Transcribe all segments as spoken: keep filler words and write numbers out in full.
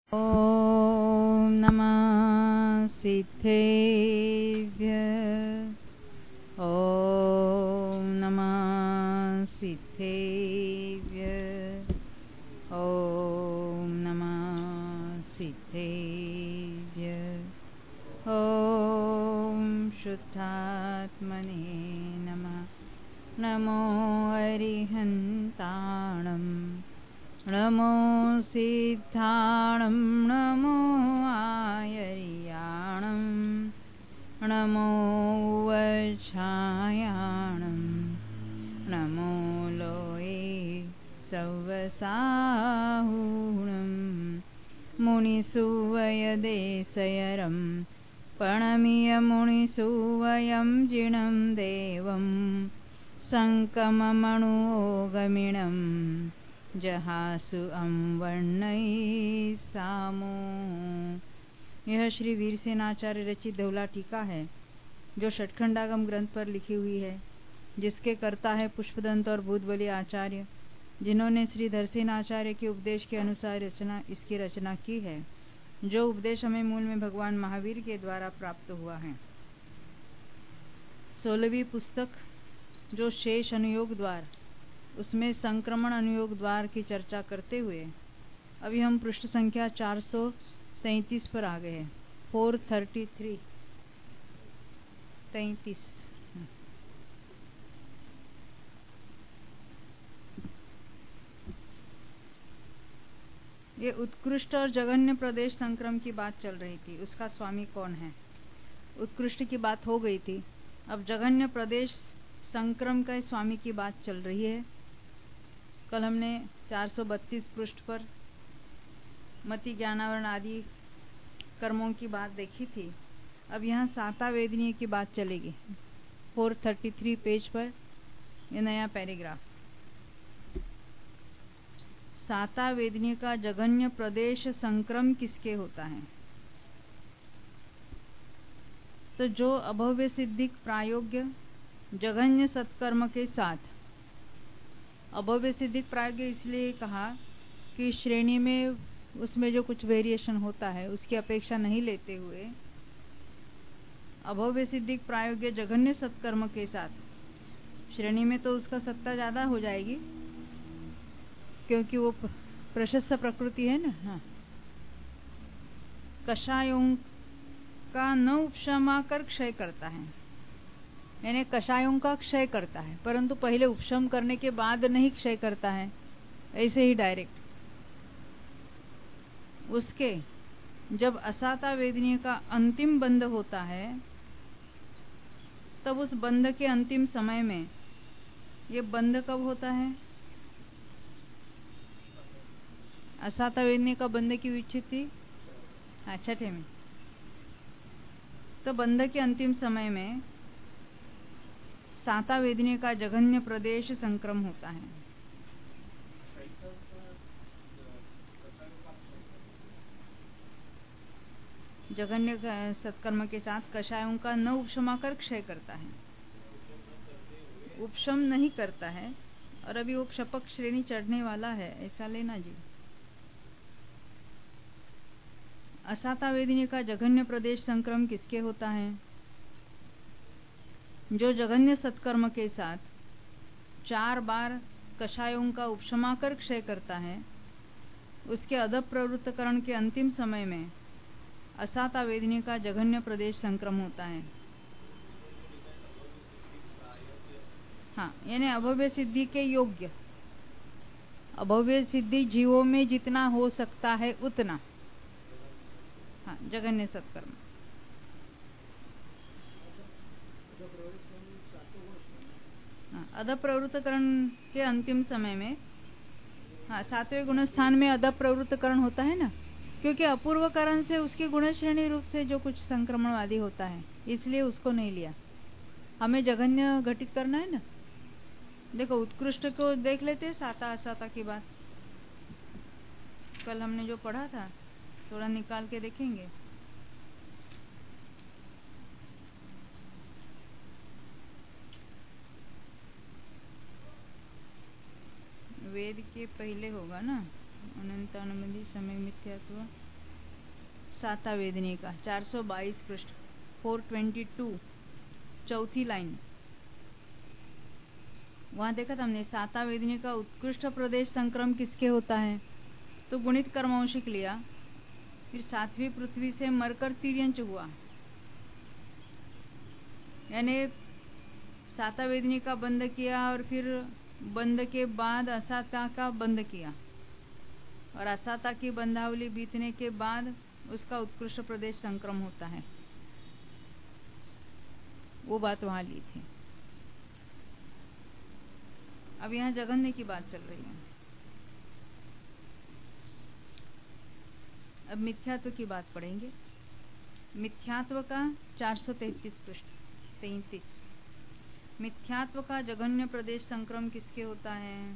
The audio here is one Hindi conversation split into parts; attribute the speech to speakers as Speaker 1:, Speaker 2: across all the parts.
Speaker 1: ॐ नमः सिद्धेभ्यः। ॐ नमः सिद्धेभ्यः। ॐ नमः सिद्धेभ्यः। ॐ शुद्धात्मने नमः। नमो अरिहन्ताणं नमो सिद्धाणं नमो आयर्याणं नमो वच्छायाणं नमो लोये सवसाहुणं मुनिसुवयदेशयरं प्रणमीय मुनिसुवयं जिनं देवं संकममणुगमिणं जहासु अम्वर्णै सामो। यह श्री वीरसेनाचार्य रचित देवला टीका है जो षटखंडागम ग्रंथ पर लिखी हुई है, जिसके कर्ता है पुष्पदंत और भूतबली आचार्य, जिन्होंने श्री धरसेनाचार्य के उपदेश के अनुसार रचना इसकी रचना की है, जो उपदेश हमें मूल में भगवान महावीर के द्वारा प्राप्त हुआ है। सोलहवीं पुस्तक जो शेष अनुयोग द्वार, उसमें संक्रमण अनुयोग द्वार की चर्चा करते हुए अभी हम पृष्ठ संख्या चार सौ तैंतीस पर आ गए हैं। फोर थर्टी थ्री तैंतीस। ये उत्कृष्ट और जघन्य प्रदेश संक्रम की बात चल रही थी, उसका स्वामी कौन है। उत्कृष्ट की बात हो गई थी, अब जघन्य प्रदेश संक्रम का स्वामी की बात चल रही है। कल हमने चार सौ बत्तीस पृष्ठ पर मति ज्ञानावरण आदि कर्मों की बात देखी थी। अब यहाँ साता वेदनीय की बात चलेगी। चार सौ तैंतीस पेज पर यह नया पैराग्राफ। साता वेदनीय का जघन्य प्रदेश संक्रम किसके होता है? तो जो अभव्य सिद्धिक प्रायोग्य जघन्य सत्कर्म के साथ, अभव्य सिद्धिक प्रायोग्य इसलिए कहा कि श्रेणी में उसमें जो कुछ वेरिएशन होता है उसकी अपेक्षा नहीं लेते हुए अभव्य सिद्धिक प्रायोग्य जघन्य सत्कर्म के साथ, श्रेणी में तो उसका सत्ता ज्यादा हो जाएगी क्योंकि वो प्रशस्त प्रकृति है ना। हाँ, कषायों का न उपशमा कर क्षय करता है, यानी कषायों का क्षय करता है, परंतु पहले उपशम करने के बाद नहीं क्षय करता है, ऐसे ही डायरेक्ट। उसके जब असाता वेदनीय का अंतिम बंध होता है, तब उस बंध के अंतिम समय में, ये बंध कब होता है? असाता वेदनीय का बंध की विच्छित्ति छठे में। तो बंध के अंतिम समय में साता वेदनीय का जघन्य प्रदेश संक्रम होता है। जघन्य सत्कर्म के साथ कषायों का न उपशमा कर क्षय करता है, उपशम नहीं करता है, और अभी वो क्षपक श्रेणी चढ़ने वाला है, ऐसा लेना जी। असाता वेदनीय का जघन्य प्रदेश संक्रम किसके होता है? जो जघन्य सत्कर्म के साथ चार बार कषायों का उपशमा कर क्षय करता है, उसके अधप प्रवृत्तकरण के अंतिम समय में असाता वेदनीय का जघन्य प्रदेश संक्रम होता है। हाँ, यानी अभव्य सिद्धि के योग्य, अभव्य सिद्धि जीवों में जितना हो सकता है उतना। हाँ, जघन्य सत्कर्म। हाँ, अधप प्रवृत्तकरण के अंतिम समय में, हाँ, सातवें गुण स्थान में अधप प्रवृत्तकरण होता है ना, क्योंकि अपूर्व करण से उसकी गुण श्रेणी रूप से जो कुछ संक्रमणवादी होता है, इसलिए उसको नहीं लिया। हमें जघन्य घटित करना है ना। देखो, उत्कृष्ट को देख लेते, साता असाता की बात कल हमने जो पढ़ा था, थोड़ा निकाल के देखेंगे। वेद के पहले होगा ना, अनंतानुबंधी समय मिथ्यात्व साता वेदनी का चार सौ बाईस पृष्ठ चार सौ बाईस चौथी लाइन। वहां देखा था हमने साता वेदनी का उत्कृष्ट प्रदेश संक्रम किसके होता है, तो गुणित कर्मवंशिक लिया, फिर सातवीं पृथ्वी से मरकर तिर्यंच हुआ, यानी साता वेदनी का बंद किया और फिर बंद के बाद असाता का बंद किया और असाता की बंधावली बीतने के बाद उसका उत्कृष्ट प्रदेश संक्रम होता है। वो बात वहां ली थी। अब यहां जघन्य की बात चल रही है। अब मिथ्यात्व की बात पढ़ेंगे। मिथ्यात्व का चार सौ तैतीस पृष्ठ तैतीस। मिथ्यात्व का जघन्य प्रदेश संक्रम किसके होता है,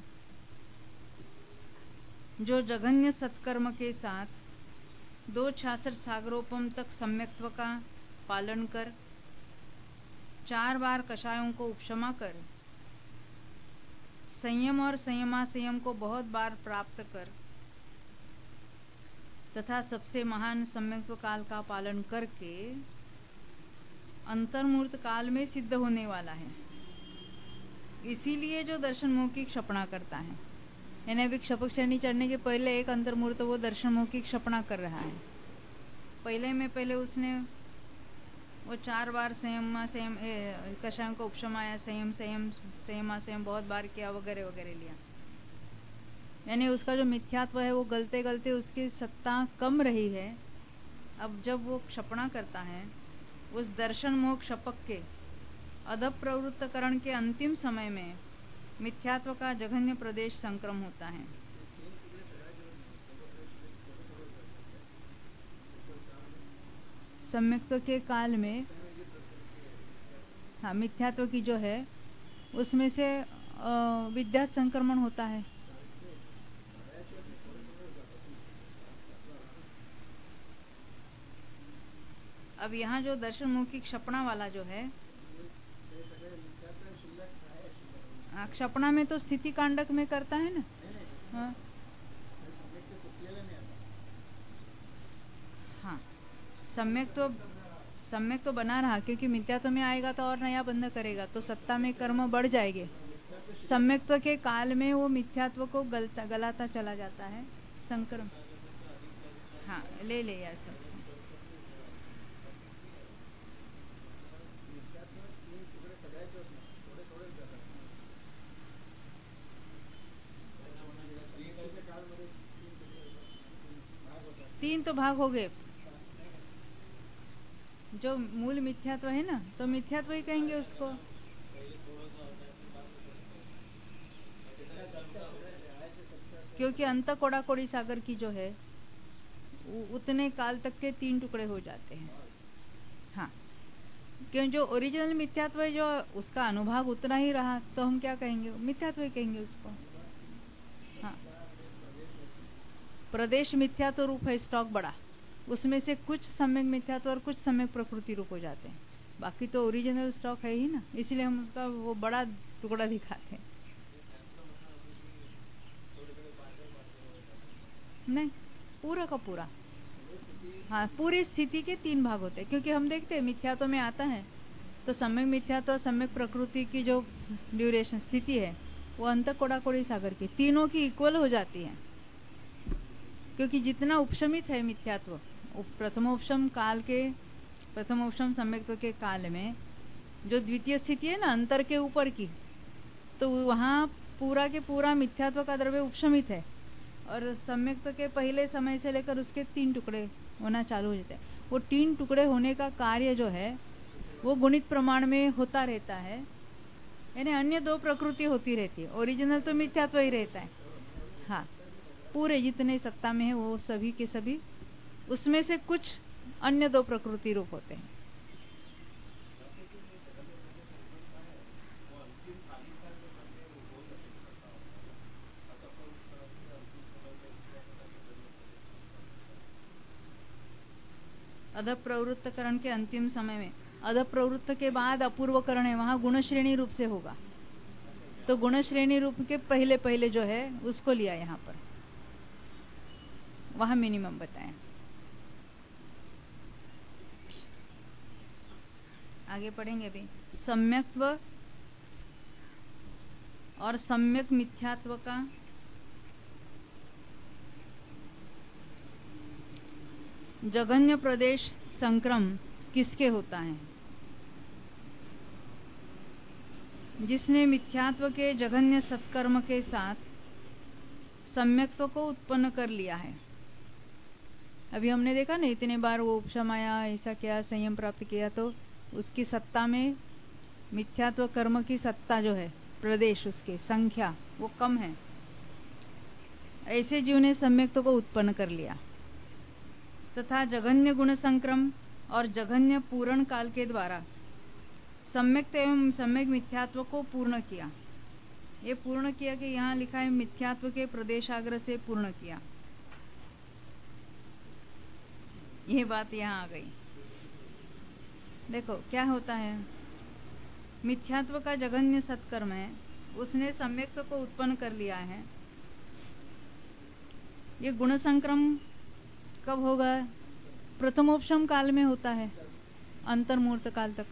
Speaker 1: जो जघन्य सत्कर्म के साथ दो छियासठ सागरोपम तक सम्यक्त्व का पालन कर, चार बार कषायों को उपशमा कर, संयम और संयमासंयम को बहुत बार प्राप्त कर तथा सबसे महान सम्यक्त्व काल का पालन करके अंतर्मूर्त काल में सिद्ध होने वाला है। इसीलिए जो दर्शन मोह की क्षपणा करता है, यानी अभी क्षपक श्रेणी चढ़ने के पहले एक अंतर्मूर्त वो दर्शन मोह की क्षपणा कर रहा है। पहले में पहले उसने वो चार बार संयम संयम कषायों को उपशमाया, संयम संयम संयमा संयम बहुत बार किया वगैरह वगैरह लिया, यानी उसका जो मिथ्यात्व है वो गलते गलते उसकी सत्ता कम रही है। अब जब वो क्षपणा करता है उस दर्शन मोह क्षपक के अधप प्रवृत्तकरण के अंतिम समय में मिथ्यात्व का जघन्य प्रदेश संक्रम होता है। सम्यक्त्व के काल में हाँ मिथ्यात्व की जो है उसमें से विद्या संक्रमण होता है। अब यहाँ जो दर्शन मुख की क्षपणा वाला जो है, क्षपणा में तो स्थिति कांडक में करता है ना। हाँ हाँ सम्यक तो सम्यक तो बना रहा, क्योंकि मिथ्यात्व में आएगा तो और नया बंध करेगा तो सत्ता में कर्म बढ़ जाएंगे। सम्यक्त्व के काल में वो मिथ्यात्व को गलता गलाता चला जाता है संक्रम। हाँ ले ले यार सब तीन तो भाग हो गए। जो मूल मिथ्यात्व है ना, तो मिथ्यात्व ही कहेंगे उसको। क्योंकि अंत कोड़ा कोड़ी सागर की जो है उतने काल तक के तीन टुकड़े हो जाते हैं। हाँ क्यों जो ओरिजिनल मिथ्यात्व है जो उसका अनुभाग उतना ही रहा तो हम क्या कहेंगे, मिथ्यात्व ही कहेंगे उसको। हाँ प्रदेश मिथ्यात्व रूप है स्टॉक बड़ा, उसमें से कुछ सम्यक मिथ्यात्व और कुछ सम्यक प्रकृति रूप हो जाते हैं, बाकी तो ओरिजिनल स्टॉक है ही ना, इसलिए हम उसका वो बड़ा टुकड़ा दिखाते हैं। नहीं पूरा का पूरा। हाँ पूरी स्थिति के तीन भाग होते हैं, क्योंकि हम देखते हैं मिथ्यात्व में आता है तो सम्यक मिथ्यात्व और सम्यक प्रकृति की जो ड्यूरेशन स्थिति है वो अंत कोड़ा कोड़ी सागर की तीनों की इक्वल हो जाती है। क्योंकि जितना उपशमित है मिथ्यात्व प्रथमोपशम काल के प्रथमोपशम सम्यक्त्व के काल में जो द्वितीय स्थिति है ना अंतर के ऊपर की, तो वहां पूरा के पूरा मिथ्यात्व का द्रव्य उपशमित है और सम्यक्त्व के पहले समय से लेकर उसके तीन टुकड़े होना चालू हो जाते हैं। वो तीन टुकड़े होने का कार्य जो है वो गुणित प्रमाण में होता रहता है, यानी अन्य दो प्रकृति होती रहती है, ओरिजिनल तो मिथ्यात्व ही रहता है। हाँ पूरे जितने सत्ता में है वो सभी के सभी उसमें से कुछ अन्य दो प्रकृति रूप होते हैं। अध प्रवृत्तकरण के अंतिम समय में, अध प्रवृत्त के बाद अपूर्वकरण है, वहां गुण श्रेणी रूप से होगा, तो गुण श्रेणी रूप के पहले पहले जो है उसको लिया यहाँ पर, वहां मिनिमम बताएं। आगे पढ़ेंगे अभी। सम्यक्त्व और सम्यक मिथ्यात्व का जघन्य प्रदेश संक्रम किसके होता है? जिसने मिथ्यात्व के जघन्य सत्कर्म के साथ सम्यक्त्व को उत्पन्न कर लिया है। अभी हमने देखा ना, इतने बार वो उपशमाया, ऐसा किया, संयम प्राप्त किया, तो उसकी सत्ता में मिथ्यात्व कर्म की सत्ता जो है, प्रदेश, उसके संख्या वो कम है। ऐसे जीव ने सम्यक्त्व को उत्पन्न कर लिया तथा जघन्य गुण संक्रम और जघन्य पूर्ण काल के द्वारा सम्यक एवं सम्यक मिथ्यात्व को पूर्ण किया। ये पूर्ण किया कि यहाँ लिखा है मिथ्यात्व के प्रदेशाग्र से पूर्ण किया, ये बात यहाँ आ गई। देखो क्या होता है, मिथ्यात्व का जघन्य सत्कर्म है, उसने सम्यक्त्व को उत्पन्न कर लिया है। ये गुण संक्रम कब होगा? प्रथमोपशम काल में होता है, अंतर्मूर्त काल तक।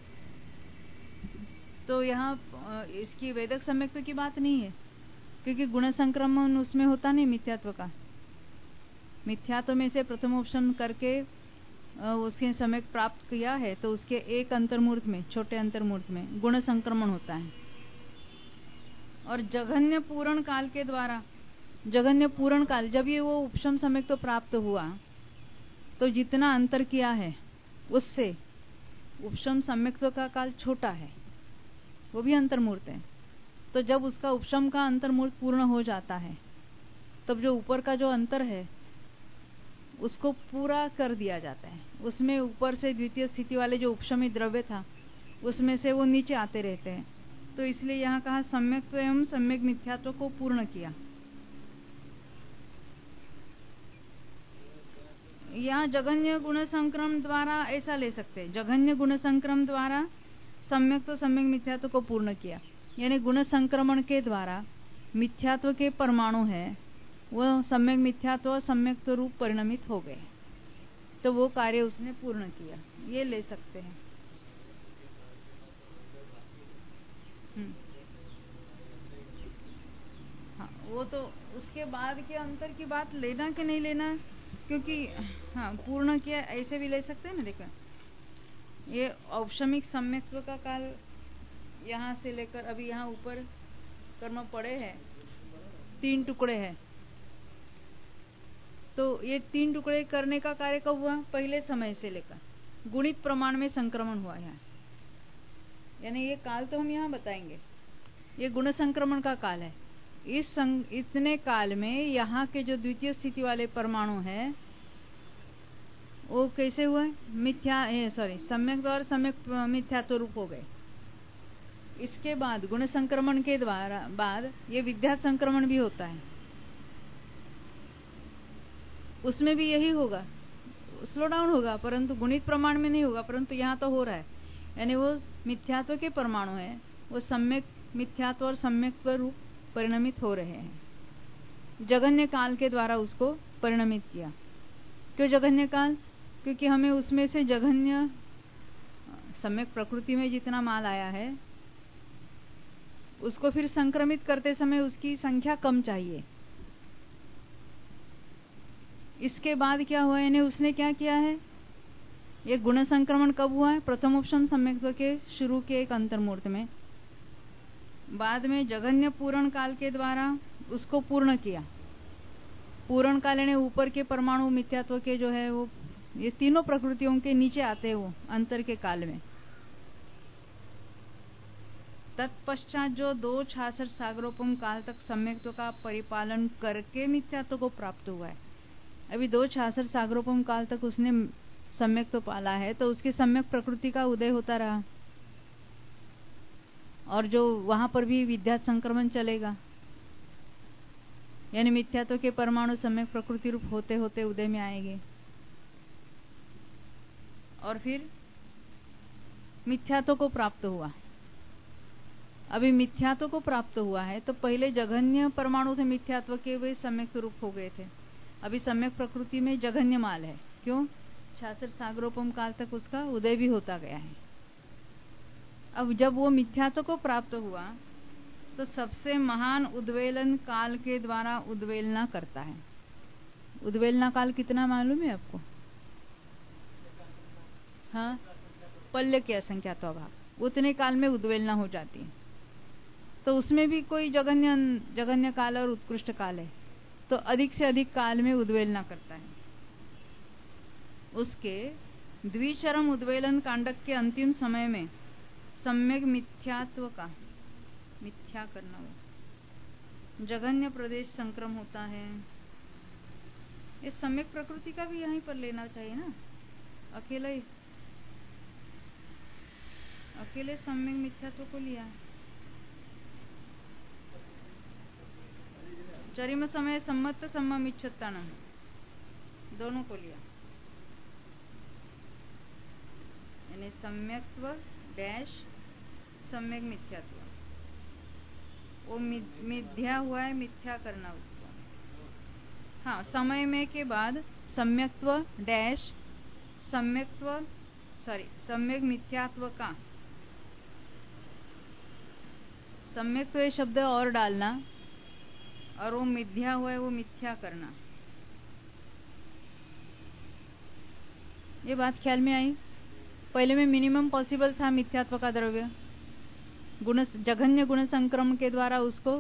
Speaker 1: तो यहाँ इसकी वेदक सम्यक्त्व की बात नहीं है, क्योंकि गुण संक्रमण उसमें होता नहीं मिथ्यात्व का। मिथ्यात्व में से प्रथमोपशम करके उसके सम्यक प्राप्त किया है, तो उसके एक अंतर्मूर्त में, छोटे अंतर्मूर्त में गुण संक्रमण होता है। और जघन्य पूर्ण काल के द्वारा, जघन्य पूर्ण काल, जब ये वो उपशम सम्यक तो प्राप्त हुआ, तो जितना अंतर किया है उससे उपशम सम्यक्त्व का काल छोटा है, वो भी अंतर्मूर्त है। तो जब उसका उपशम का अंतर्मूर्त पूर्ण हो जाता है, तब जो ऊपर का जो अंतर है उसको पूरा कर दिया जाता है। उसमें ऊपर से द्वितीय स्थिति वाले जो उपशमी द्रव्य था, उसमें से वो नीचे आते रहते हैं। तो इसलिए यहाँ कहा सम्यक्त्व एवं सम्यक मिथ्यात्व को पूर्ण किया। यहाँ जघन्य गुण संक्रम द्वारा ऐसा ले सकते हैं, जघन्य गुण संक्रम द्वारा सम्यक्त्व सम्यक मिथ्यात्व को पूर्ण किया, यानी गुण संक्रमण के द्वारा मिथ्यात्व के परमाणु है वो सम्यक मिथ्यात्व और सम्यक्त्व रूप परिणमित हो गए, तो वो कार्य उसने पूर्ण किया, ये ले सकते हैं। हाँ, वो तो उसके बाद के अंतर की बात लेना कि नहीं लेना, क्योंकि हाँ पूर्ण किया ऐसे भी ले सकते हैं ना। देखो ये औपशमिक सम्यक्त्व का काल यहाँ से लेकर अभी यहाँ ऊपर कर्म पड़े हैं, तीन टुकड़े हैं, तो ये तीन टुकड़े करने का कार्य कब हुआ? पहले समय से लेकर गुणित प्रमाण में संक्रमण हुआ है, यानी ये काल तो हम यहाँ बताएंगे, ये गुण संक्रमण का काल है। इस संग, इतने काल में यहाँ के जो द्वितीय स्थिति वाले परमाणु है वो कैसे हुए? मिथ्या सॉरी सम्यक और सम्यक मिथ्यात्व रूप हो गए। इसके बाद गुण संक्रमण के द्वारा बाद ये विद्या संक्रमण भी होता है, उसमें भी यही होगा, स्लो डाउन होगा, परंतु गुणित प्रमाण में नहीं होगा, परंतु यहाँ तो हो रहा है। यानी वो मिथ्यात्व के परमाणु है, वो सम्यक मिथ्यात्व और सम्यक रूप परिणमित हो रहे हैं। जघन्य काल के द्वारा उसको परिणमित किया। क्यों जघन्य काल? क्योंकि हमें उसमें से जघन्य सम्यक प्रकृति में जितना माल आया है उसको फिर संक्रमित करते समय उसकी संख्या कम चाहिए। इसके बाद क्या हुआ, यानी उसने क्या किया है, ये गुण संक्रमण कब हुआ है? प्रथमोपशम सम्यक्त्व के शुरू के एक अंतर्मूर्त में, बाद में जघन्य पूर्ण काल के द्वारा उसको पूर्ण किया। पूर्ण काल यानी ऊपर के परमाणु मिथ्यात्व के जो है वो ये तीनों प्रकृतियों के नीचे आते हैं वो अंतर के काल में। तत्पश्चात जो दो छाछठ सागरोपम काल तक सम्यक्त्व का परिपालन करके मिथ्यात्व को प्राप्त हुआ है। अभी दो छाछठ सागरोपम काल तक उसने सम्यक्त्व पाला है, तो उसकी सम्यक प्रकृति का उदय होता रहा, और जो वहां पर भी विद्या संक्रमण चलेगा, यानी मिथ्यात्व के परमाणु सम्यक प्रकृति रूप होते होते उदय में आएंगे, और फिर मिथ्यात्व को प्राप्त हुआ। अभी मिथ्यात्व को प्राप्त हुआ है, तो पहले जघन्य परमाणु थे मिथ्यात्व के, वे सम्यक रूप हो गए थे। अभी सम्यक प्रकृति में जघन्य माल है। क्यों? छाछठ सागरोपम काल तक उसका उदय भी होता गया है। अब जब वो मिथ्यात्व को प्राप्त हुआ तो सबसे महान उद्वेलन काल के द्वारा उद्वेलना करता है। उद्वेलना काल कितना मालूम है आपको? हाँ, पल्य के असंख्यात अभाव, उतने काल में उद्वेलना हो जाती है। तो उसमें भी कोई जघन्य जघन्य काल और उत्कृष्ट काल है, तो अधिक से अधिक काल में उद्वेलना करता है। उसके द्विचरम उद्वेलन कांडक के अंतिम समय में सम्यक मिथ्यात्व का मिथ्या करना हो, जघन्य प्रदेश संक्रम होता है। ये सम्यक प्रकृति का भी यहीं पर लेना चाहिए ना, अकेले अकेले सम्यक मिथ्यात्व को लिया। चरिम समय सम्मत सम्मम इच्छत्तानम दोनों को लिया, यानी सम्यक्त्व डैश सम्यक मिथ्यात्व। वो मिथ्या हुआ है, मिथ्या करना उसको। हाँ, समय में के बाद सम्यक्त्व डैश सम्यक्त्व सॉरी सम्यक मिथ्यात्व का सम्यक्त्व ये शब्द और डालना, और वो मिथ्या हुआ है वो मिथ्या करना। ये बात ख्याल में आई? पहले में मिनिमम पॉसिबल था मिथ्यात्व का द्रव्य, गुण जघन्य गुण संक्रमण के द्वारा उसको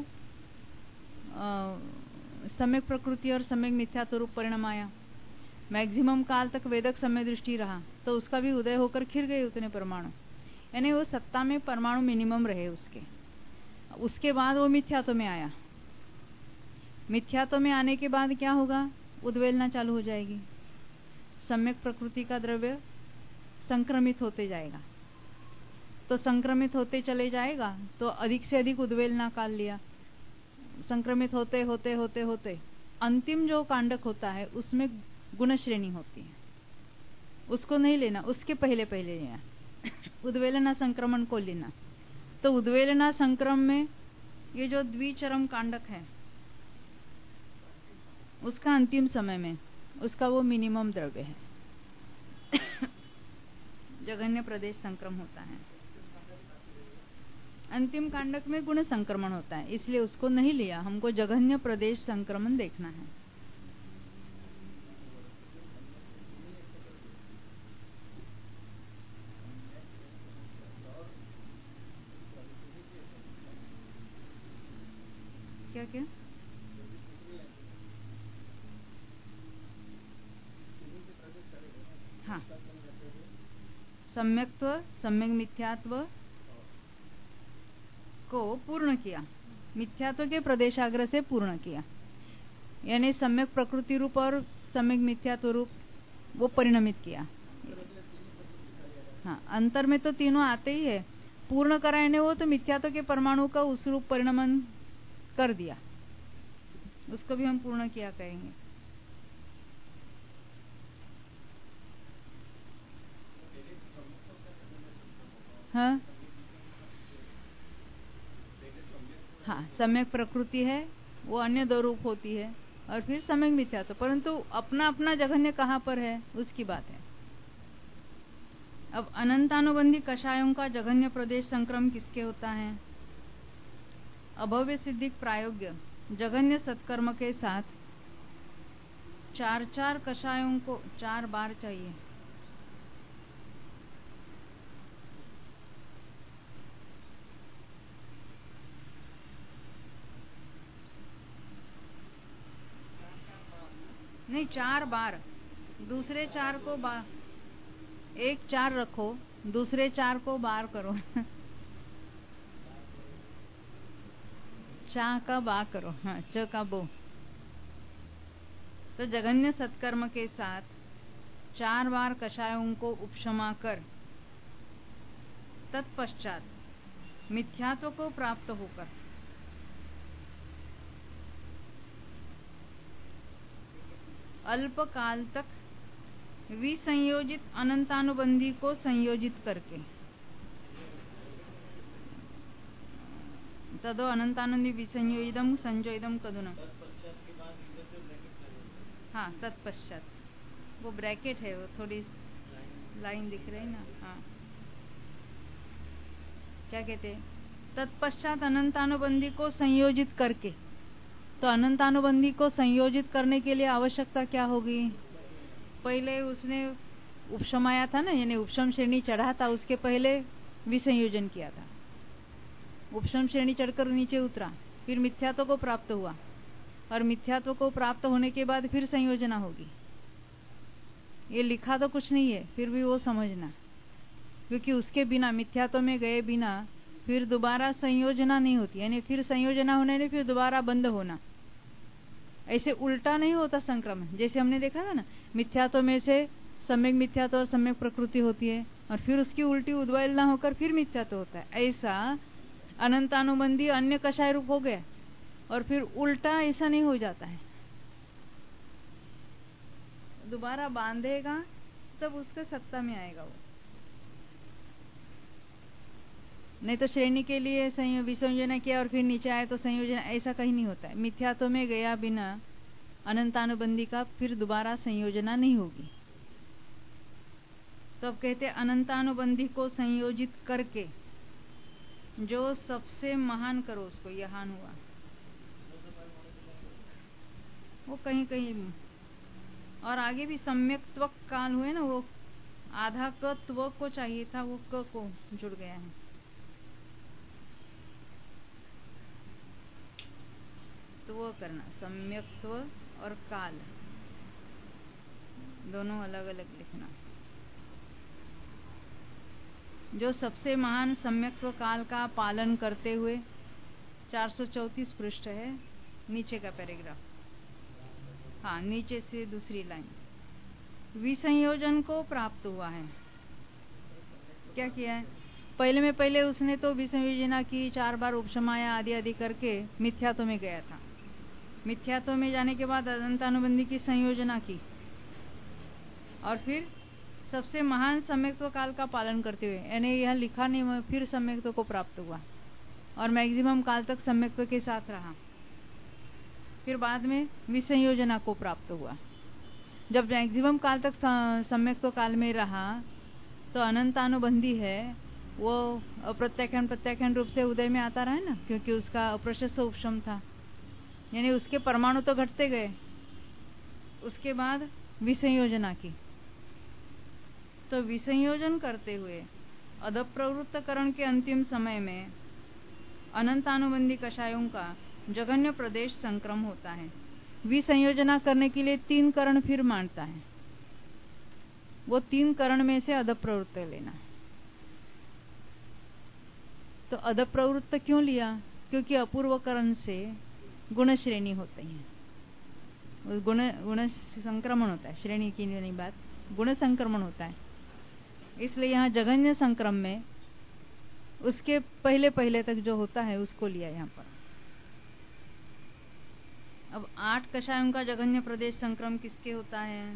Speaker 1: सम्यक प्रकृति और सम्यक मिथ्यात्व रूप परिणाम आया। मैक्सिमम काल तक वेदक समय दृष्टि रहा, तो उसका भी उदय होकर खिर गए उतने परमाणु, यानी वो सत्ता में परमाणु मिनिमम रहे उसके। उसके बाद वो मिथ्यात्व में आया। मिथ्यात्व में आने के बाद क्या होगा? उद्वेलना चालू हो जाएगी। सम्यक प्रकृति का द्रव्य संक्रमित होते जाएगा, तो संक्रमित होते चले जाएगा, तो अधिक से अधिक उद्वेलना काल लिया। संक्रमित होते होते होते होते अंतिम जो कांडक होता है उसमें गुण श्रेणी होती है, उसको नहीं लेना, उसके पहले पहले लेना उद्वेलना संक्रमण को लेना। तो उद्वेलना संक्रम में ये जो द्विचरम कांडक है उसका अंतिम समय में उसका वो मिनिमम द्रव्य है जघन्य प्रदेश संक्रम होता है। अंतिम कांडक में गुण संक्रमण होता है, इसलिए उसको नहीं लिया। हमको जघन्य प्रदेश संक्रमण देखना है। क्या क्या? हाँ, सम्यक्त्व सम्यक मिथ्यात्व को पूर्ण किया, मिथ्यात्व के प्रदेशाग्र से पूर्ण किया, यानी सम्यक प्रकृति रूप और सम्यक मिथ्यात्व रूप वो परिणमित किया। हाँ, अंतर में तो तीनों आते ही है। पूर्ण कराने वो तो मिथ्यात्व के परमाणु का उस रूप परिणमन कर दिया, उसको भी हम पूर्ण किया कहेंगे। हाँ हाँ, सम्यक प्रकृति है वो अन्य दो रूप होती है, और फिर सम्यक मिथ्यात्व, परंतु अपना अपना जघन्य कहाँ पर है उसकी बात है। अब अनंतानुबंधी कषायों का जघन्य प्रदेश संक्रम किसके होता है? अभव्य सिद्धिक प्रायोग्य जघन्य सत्कर्म के साथ चार चार कषायों को चार बार चाहिए। नहीं, चार बार, दूसरे चार को बार, एक चार रखो, दूसरे चार को बार करो चा का बा करो, हाँ, च का बो। तो जघन्य सत्कर्म के साथ चार बार कषायों को उपशमा कर तत्पश्चात मिथ्यात्व को प्राप्त होकर अल्प काल तक विसंयोजित अनंतानुबंधी को संयोजित करके तदो अनंतानुबंधी विसंयोजितम संयोजितम कदुना। हाँ, तत्पश्चात वो ब्रैकेट है, वो थोड़ी लाइन दिख रही ना। हाँ, क्या कहते हैं, तत्पश्चात अनंतानुबंधी को संयोजित करके। तो अनंतानुबंधी को संयोजित करने के लिए आवश्यकता क्या होगी? पहले उसने उपशम आया था ना, यानी उपशम श्रेणी चढ़ा था, उसके पहले विसंयोजन किया था। उपशम श्रेणी चढ़कर नीचे उतरा, फिर मिथ्यात्व को प्राप्त हुआ, और मिथ्यात्व को प्राप्त होने के बाद फिर संयोजना होगी। ये लिखा तो कुछ नहीं है, फिर भी वो समझना, क्योंकि उसके बिना, मिथ्यात्व में गए बिना फिर दोबारा संयोजना नहीं होती, यानी फिर संयोजना होने ने फिर दोबारा बंद होना। ऐसे उल्टा नहीं होता संक्रमण। जैसे हमने देखा था ना, मिथ्यात्व में से सम्यक मिथ्यात्व और सम्यक प्रकृति होती है, और फिर उसकी उल्टी उद्वलना होकर फिर मिथ्यात्व होता है। ऐसा अनंतानुबंधी अन्य कषाय रूप हो गया, और फिर उल्टा ऐसा नहीं हो जाता है। दोबारा बांधेगा तब उसका सत्ता में आएगा वो, नहीं तो श्रेणी के लिए विसंयोजना किया और फिर नीचे आए तो संयोजना, ऐसा कहीं नहीं होता है। मिथ्यात्व में गया बिना अनंतानुबंधी का फिर दोबारा संयोजना नहीं होगी। तो अब कहते हैं अनंतानुबंधी को संयोजित करके जो सबसे महान करो उसको, यहान हुआ वो कहीं कहीं, और आगे भी सम्यक्त्व काल हुए ना, वो आधा क त्व को चाहिए था, वो क को जुड़ गया है। तो वो करना, सम्यक्त्व और काल दोनों अलग अलग लिखना। जो सबसे महान सम्यक्त्व काल का पालन करते हुए, चार सौ चौंतीस पृष्ठ है, नीचे का पैराग्राफ, हाँ नीचे से दूसरी लाइन। विसंयोजन को प्राप्त हुआ है। क्या किया है? पहले में पहले उसने तो विसंयोजना की, चार बार उपशमाया आदि आदि करके मिथ्यात्व में गया था। मिथ्यात्व में जाने के बाद अनंतानुबंधी की संयोजना की, और फिर सबसे महान सम्यक्त्व काल का पालन करते हुए, यानी यह लिखा नहीं, फिर सम्यक्त्व को प्राप्त हुआ और मैक्सिमम काल तक सम्यक्त्व के साथ रहा। फिर बाद में विसंयोजना को प्राप्त हुआ। जब मैक्सिमम काल तक सम्यक्त्व काल में रहा तो अनंतानुबंधी है वो अप्रत्याख्यान प्रत्याख्यान रूप से उदय में आता रहा है ना, क्योंकि उसका अप्रशस्त उपशम था, यानी उसके परमाणु तो घटते गए। उसके बाद विसंयोजना की, तो विसंयोजन करते हुए अधप्रवृत्तकरण के अंतिम समय में अनंतानुबंधी कषायों का जघन्य प्रदेश संक्रम होता है। विसंयोजना करने के लिए तीन करण फिर मानता है, वो तीन करण में से अधप्रवृत्त लेना। तो अधप्रवृत्त क्यों लिया? क्योंकि अपूर्व करण से गुण श्रेणी होती है, गुण गुण संक्रमण होता है, श्रेणी की नहीं बात, गुण संक्रमण होता है। इसलिए यहाँ जघन्य संक्रम में उसके पहले पहले तक जो होता है उसको लिया यहाँ पर। अब आठ कषायों का जघन्य प्रदेश संक्रम किसके होता है?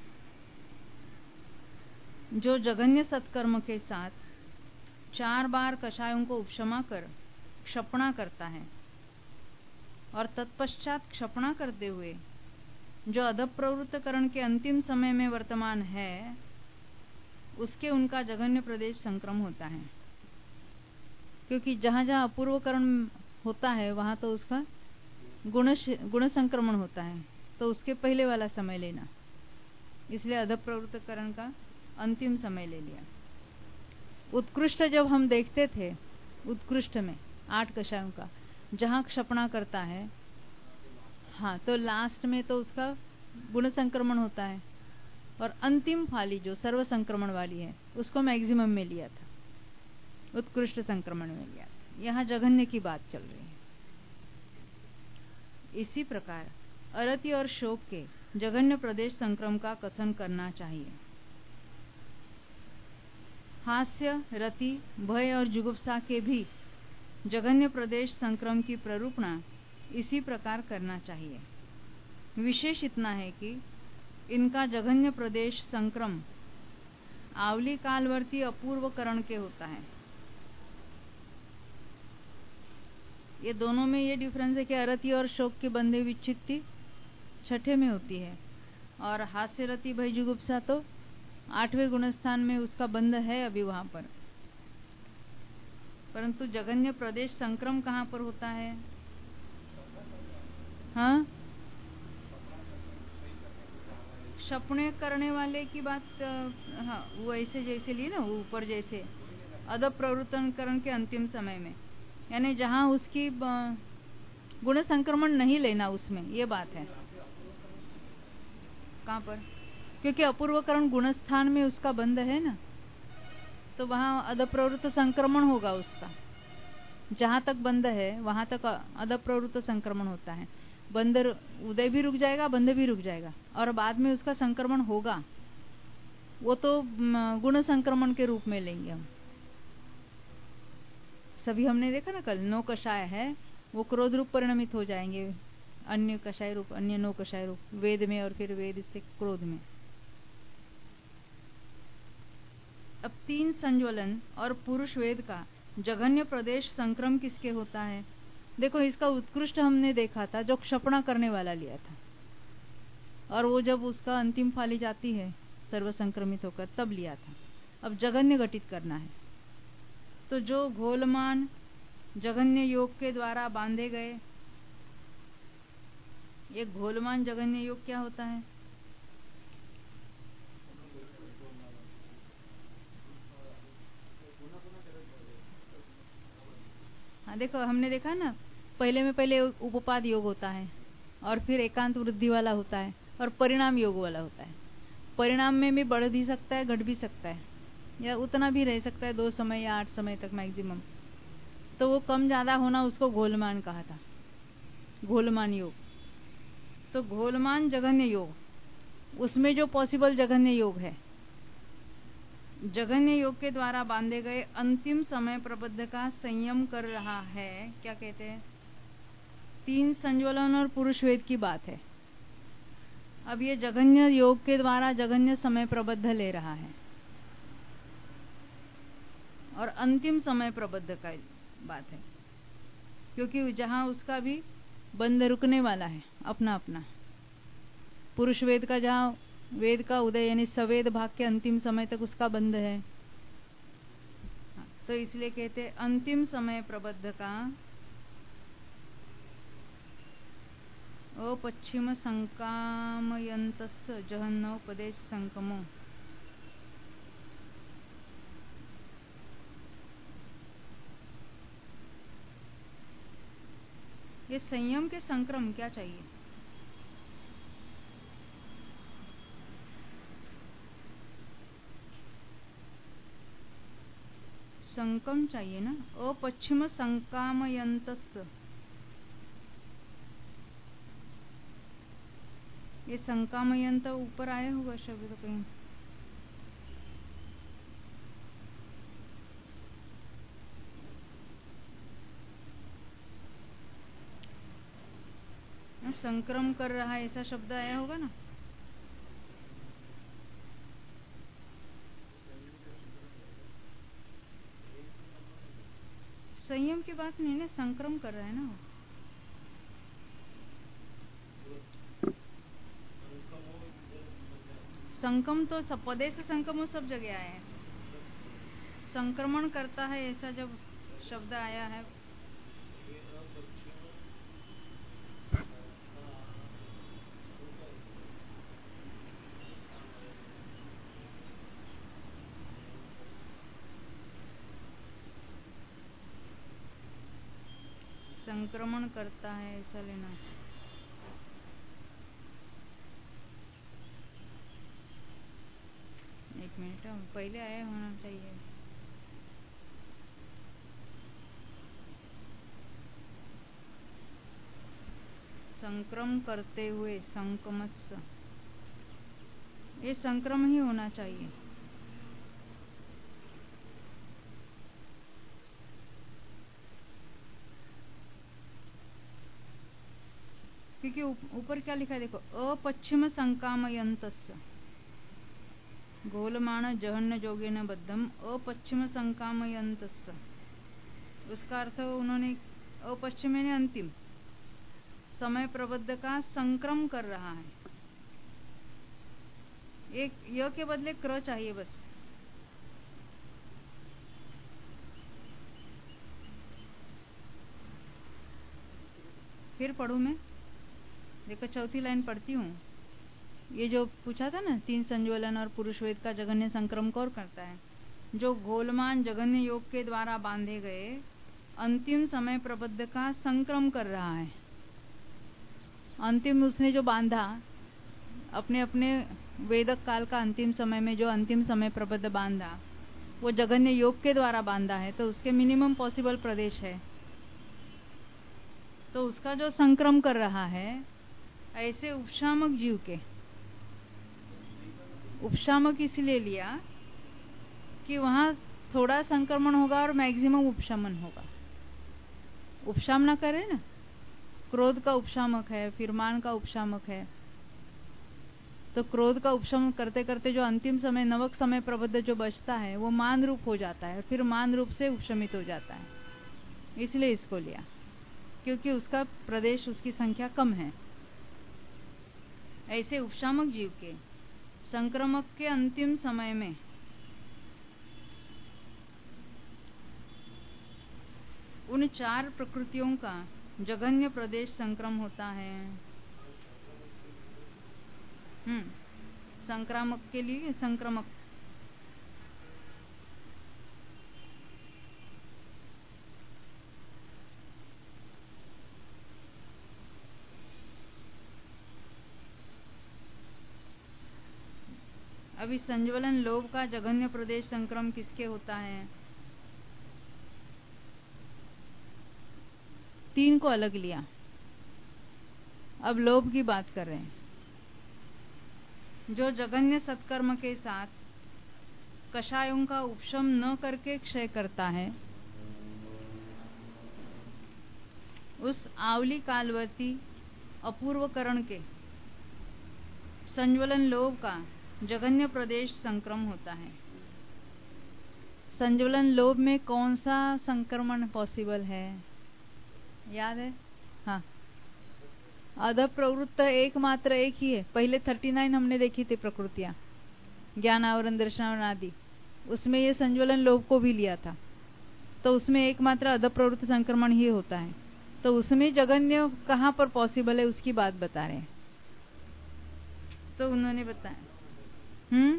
Speaker 1: जो जघन्य सत्कर्म के साथ चार बार कषायों को उपशमा कर क्षपणा करता है, और तत्पश्चात क्षपणा करते हुए जो अधप्रवृत्तकरण के अंतिम समय में वर्तमान है, उसके उनका जघन्य प्रदेश संक्रम होता है। क्योंकि जहां जहां अपूर्वकरण होता है वहां तो उसका गुण गुण संक्रमण होता है, तो उसके पहले वाला समय लेना, इसलिए अधप्रवृत्तकरण का अंतिम समय ले लिया। उत्कृष्ट जब हम देखते थे, उत्कृष्ट में आठ कषायों का जहां क्षपणा करता है, हाँ, तो लास्ट में तो उसका गुण संक्रमण होता है, और अंतिम फाली जो सर्व संक्रमण वाली है उसको मैक्सिमम में लिया था, उत्कृष्ट संक्रमण में लिया था। यहाँ जघन्य की बात चल रही है। इसी प्रकार अरति और शोक के जघन्य प्रदेश संक्रम का कथन करना चाहिए। हास्य, रति, भय और जुगुप्सा के भी जघन्य प्रदेश संक्रम की प्ररूपणा इसी प्रकार करना चाहिए। विशेष इतना है कि इनका जघन्य प्रदेश संक्रम आवली कालवर्ती अपूर्व करण के होता है। ये दोनों में ये डिफरेंस है कि अरति और शोक के बंधे विच्छित्ति छठे में होती है, और हास्य, रति, भय, जुगुप्सा तो आठवें गुणस्थान में उसका बंध है अभी वहां पर। परंतु जघन्य प्रदेश संक्रम कहाँ पर होता है? हाँ, सपने करने वाले की बात, हाँ वो ऐसे जैसे लिए ना ऊपर जैसे अदब प्रवृत्तकरण के अंतिम समय में, यानी जहाँ उसकी गुण संक्रमण नहीं लेना उसमें, ये बात है। कहाँ पर? क्योंकि अपूर्वकरण गुण स्थान में उसका बंध है ना, तो वहाँ अदब प्रवृत्त संक्रमण होगा उसका। जहाँ तक बंध है वहां तक अदब प्रवृत्त संक्रमण होता है। बंध उदय भी रुक जाएगा, बंध भी रुक जाएगा, और बाद में उसका संक्रमण होगा, वो तो गुण संक्रमण के रूप में लेंगे हम। सभी हमने देखा ना कल, नौ कषाय है वो क्रोध रूप परिणमित हो जाएंगे, अन्य कषाय रूप, अन्य नौ कषाय रूप वेद में, और फिर वेद से क्रोध में। अब तीन संज्वलन और पुरुष वेद का जघन्य प्रदेश संक्रम किसके होता है? देखो इसका उत्कृष्ट हमने देखा था जो क्षपणा करने वाला लिया था, और वो जब उसका अंतिम फाली जाती है सर्व संक्रमित होकर तब लिया था। अब जघन्य घटित करना है, तो जो घोलमान जघन्य योग के द्वारा बांधे गए, ये घोलमान जघन्य योग क्या होता है? हाँ देखो हमने देखा ना, पहले में पहले उपपाद योग होता है, और फिर एकांत वृद्धि वाला होता है, और परिणाम योग वाला होता है। परिणाम में भी बढ़ भी सकता है, घट भी सकता है, या उतना भी रह सकता है, दो समय या आठ समय तक मैक्सिमम। तो वो कम ज्यादा होना उसको घोलमान कहा था, घोलमान योग। तो घोलमान जघन्य योग, उसमें जो पॉसिबल जघन्य योग है, जघन्य योग के द्वारा बांधे गए अंतिम समय प्रबद्ध का संयम कर रहा है। क्या कहते हैं? तीन संज्वलन और पुरुष वेद की बात है। अब ये जघन्य योग के द्वारा जघन्य समय प्रबद्ध ले रहा है, और अंतिम समय प्रबद्ध का बात है, क्योंकि जहां उसका भी बंध रुकने वाला है अपना अपना। पुरुष वेद का जहां वेद का उदय यानी सवेद भाग के अंतिम समय तक उसका बंध है, तो इसलिए कहते अंतिम समय प्रबद्ध का अपश्चिम संकामयन्तस्य जघन्योपदेश संकमो। ये संयम के संक्रम क्या चाहिए? संकम चाहिए ना, अपश्चिम संकामयन्तस्य। ये संकामयंत ऊपर आया होगा शब्द तो कहीं। संक्रम कर रहा है ऐसा शब्द आया होगा ना। संयम की बात नहीं ना, संक्रम कर रहा है ना वो। संकम तो सब पदे से संकम सब जगह आए हैं। संक्रमण करता है ऐसा जब शब्द आया है, संक्रमण करता है ऐसा लेना। एक मिनट, पहले आया होना चाहिए। संक्रम करते हुए संकमस्य, ये संक्रम ही होना चाहिए। क्योंकि ऊपर क्या लिखा है देखो, अपश्चिम संकामयन्तस्य गोलमाण जहन्न जोगेन बद्धम अपश्चिम संकामयन्तस्य। उसका अर्थ उन्होंने अपश्चिम यानी अंतिम समय प्रबद्ध का संक्रम कर रहा है। एक य के बदले क्र चाहिए बस। फिर पढ़ूं मैं? देखो चौथी लाइन पढ़ती हूँ। ये जो पूछा था ना, तीन संज्वलन और पुरुष वेद का जघन्य संक्रम कौन करता है? जो गोलमान जघन्य योग के द्वारा बांधे गए अंतिम समय प्रबद्ध का संक्रम कर रहा है। अंतिम उसने जो बांधा अपने अपने वेदक काल का अंतिम समय में, जो अंतिम समय प्रबद्ध बांधा वो जघन्य योग के द्वारा बांधा है, तो उसके मिनिमम पॉसिबल प्रदेश है, तो उसका जो संक्रम कर रहा है ऐसे उपशामक जीव के। उपशामक इसलिए लिया कि वहां थोड़ा संक्रमण होगा और मैक्सिमम उपशमन होगा। उपशम ना करे ना, क्रोध का उपशामक है, फिर मान का उपशामक है, तो क्रोध का उपशमन करते करते जो अंतिम समय नवक समय प्रबद्ध जो बचता है वो मान रूप हो जाता है, फिर मान रूप से उपशमित हो जाता है। इसलिए इसको लिया क्योंकि उसका प्रदेश, उसकी संख्या कम है। ऐसे उपशामक जीव के संक्रमक के अंतिम समय में उन चार प्रकृतियों का जघन्य प्रदेश संक्रम होता है। हम्म संक्रामक के लिए संक्रमक अभी संज्वलन लोभ का जघन्य प्रदेश संक्रम किसके होता है? तीन को अलग लिया, अब लोभ की बात कर रहे हैं। जो जघन्य सत्कर्म के साथ कषायों का उपशम न करके क्षय करता है, उस आवली कालवर्ती अपूर्वकरण के संज्वलन लोभ का जघन्य प्रदेश संक्रम होता है। संज्वलन लोभ में कौन सा संक्रमण पॉसिबल है? याद है? हाँ, अध प्रवृत्त एकमात्र एक ही है। पहले थर्टी नाइन हमने देखी थी प्रकृतियां, ज्ञान आवरण दर्शन आवरण आदि, उसमें ये संज्वलन लोभ को भी लिया था, तो उसमें एकमात्र अध प्रवृत्त संक्रमण ही होता है। तो उसमें जघन्य कहाँ पर पॉसिबल है उसकी बात बता रहे हैं। तो उन्होंने बताया हम्म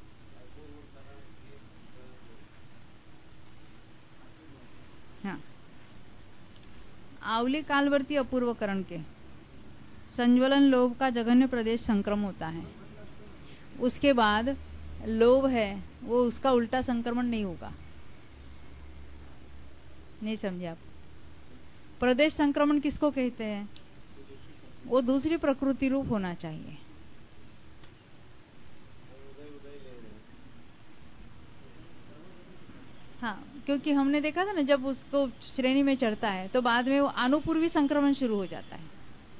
Speaker 1: हाँ, आवली कालवर्ती अपूर्वकरण के संज्वलन लोभ का जघन्य प्रदेश संक्रम होता है। उसके बाद लोभ है वो उसका उल्टा संक्रमण नहीं होगा। नहीं समझे आप? प्रदेश संक्रमण किसको कहते हैं? वो दूसरी प्रकृति रूप होना चाहिए। हाँ, क्योंकि हमने देखा था ना, जब उसको श्रेणी में चढ़ता है तो बाद में वो अनुपूर्वी संक्रमण शुरू हो जाता है।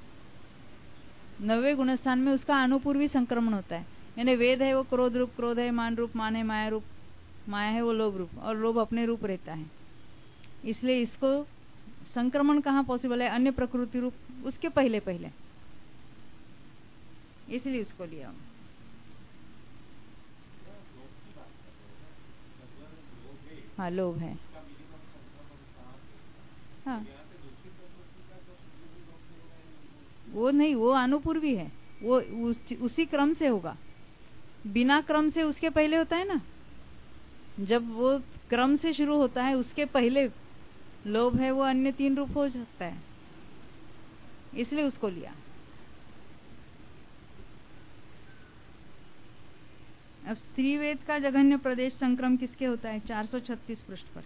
Speaker 1: नवे गुणस्थान में उसका अनुपूर्वी संक्रमण होता है। यानी वेद है वो क्रोध रूप, क्रोध है मान रूप, मान है माया रूप, माया है वो लोभ रूप, और लोभ अपने रूप रहता है। इसलिए इसको संक्रमण कहाँ पॉसिबल है? अन्य प्रकृति रूप उसके पहले पहले, इसलिए उसको लिया। हाँ, लोभ है। हाँ, वो नहीं, वो अनुपूर्वी है, वो उस, उसी क्रम से होगा। बिना क्रम से उसके पहले होता है ना, जब वो क्रम से शुरू होता है उसके पहले लोभ है वो अन्य तीन रूप हो सकता है, इसलिए उसको लिया। अब स्त्रीवेद का जघन्य प्रदेश संक्रम किसके होता है? चार सौ छत्तीस पृष्ठ पर।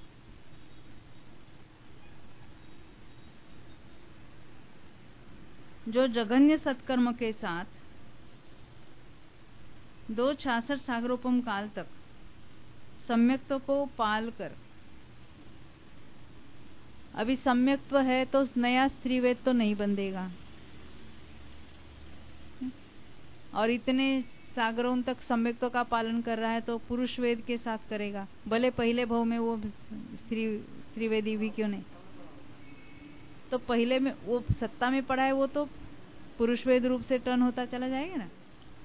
Speaker 1: जो जघन्य सत्कर्म के साथ दो छियासठ सागरोपम काल तक सम्यक्त्व को पाल कर, अभी सम्यक्त्व है तो नया स्त्रीवेद तो नहीं बंधेगा, और इतने सागरों तक सम्यक्त्व का पालन कर रहा है तो पुरुष वेद के साथ करेगा, भले पहले भाव में वो स्त्री स्त्रीवेदी भी क्यों नहीं। तो पहले में वो सत्ता में पड़ा है वो तो पुरुष वेद रूप से टर्न होता चला जाएगा ना।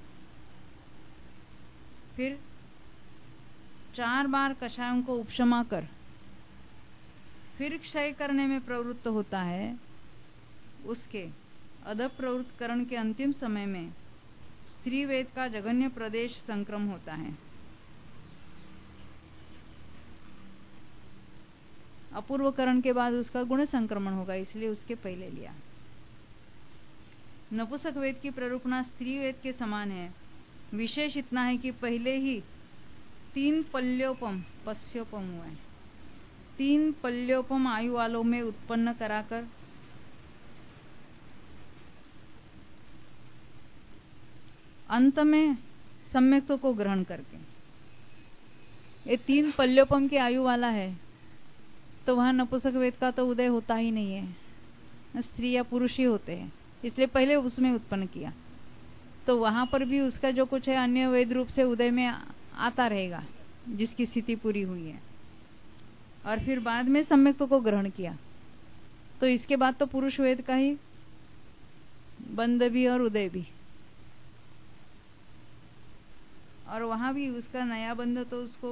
Speaker 1: फिर चार बार कषायों को उपशमा कर फिर क्षय करने में प्रवृत्त होता है, उसके अधप्रवृत्तकरण के अंतिम समय में स्त्री वेद का जघन्य प्रदेश संक्रम होता है। अपूर्वकरण के बाद उसका गुण संक्रमण होगा, इसलिए उसके पहले लिया। नपुंसक वेद की प्ररूपणा स्त्री वेद के समान है। विशेष इतना है कि पहले ही तीन पल्योपम पस्योपम हुआ है, तीन पल्योपम आयु वालों में उत्पन्न कराकर अंत में सम्यक्त्व को ग्रहण करके, ये तीन पल्योपम की आयु वाला है तो वहां नपुंसक वेद का तो उदय होता ही नहीं है, स्त्री या पुरुष ही होते हैं, इसलिए पहले उसमें उत्पन्न किया। तो वहां पर भी उसका जो कुछ है अन्य वेद रूप से उदय में आता रहेगा, जिसकी स्थिति पूरी हुई है, और फिर बाद में सम्यक्त्व को ग्रहण किया। तो इसके बाद तो पुरुष वेद का ही बंध भी और उदय भी, और वहां भी उसका नया बंध तो उसको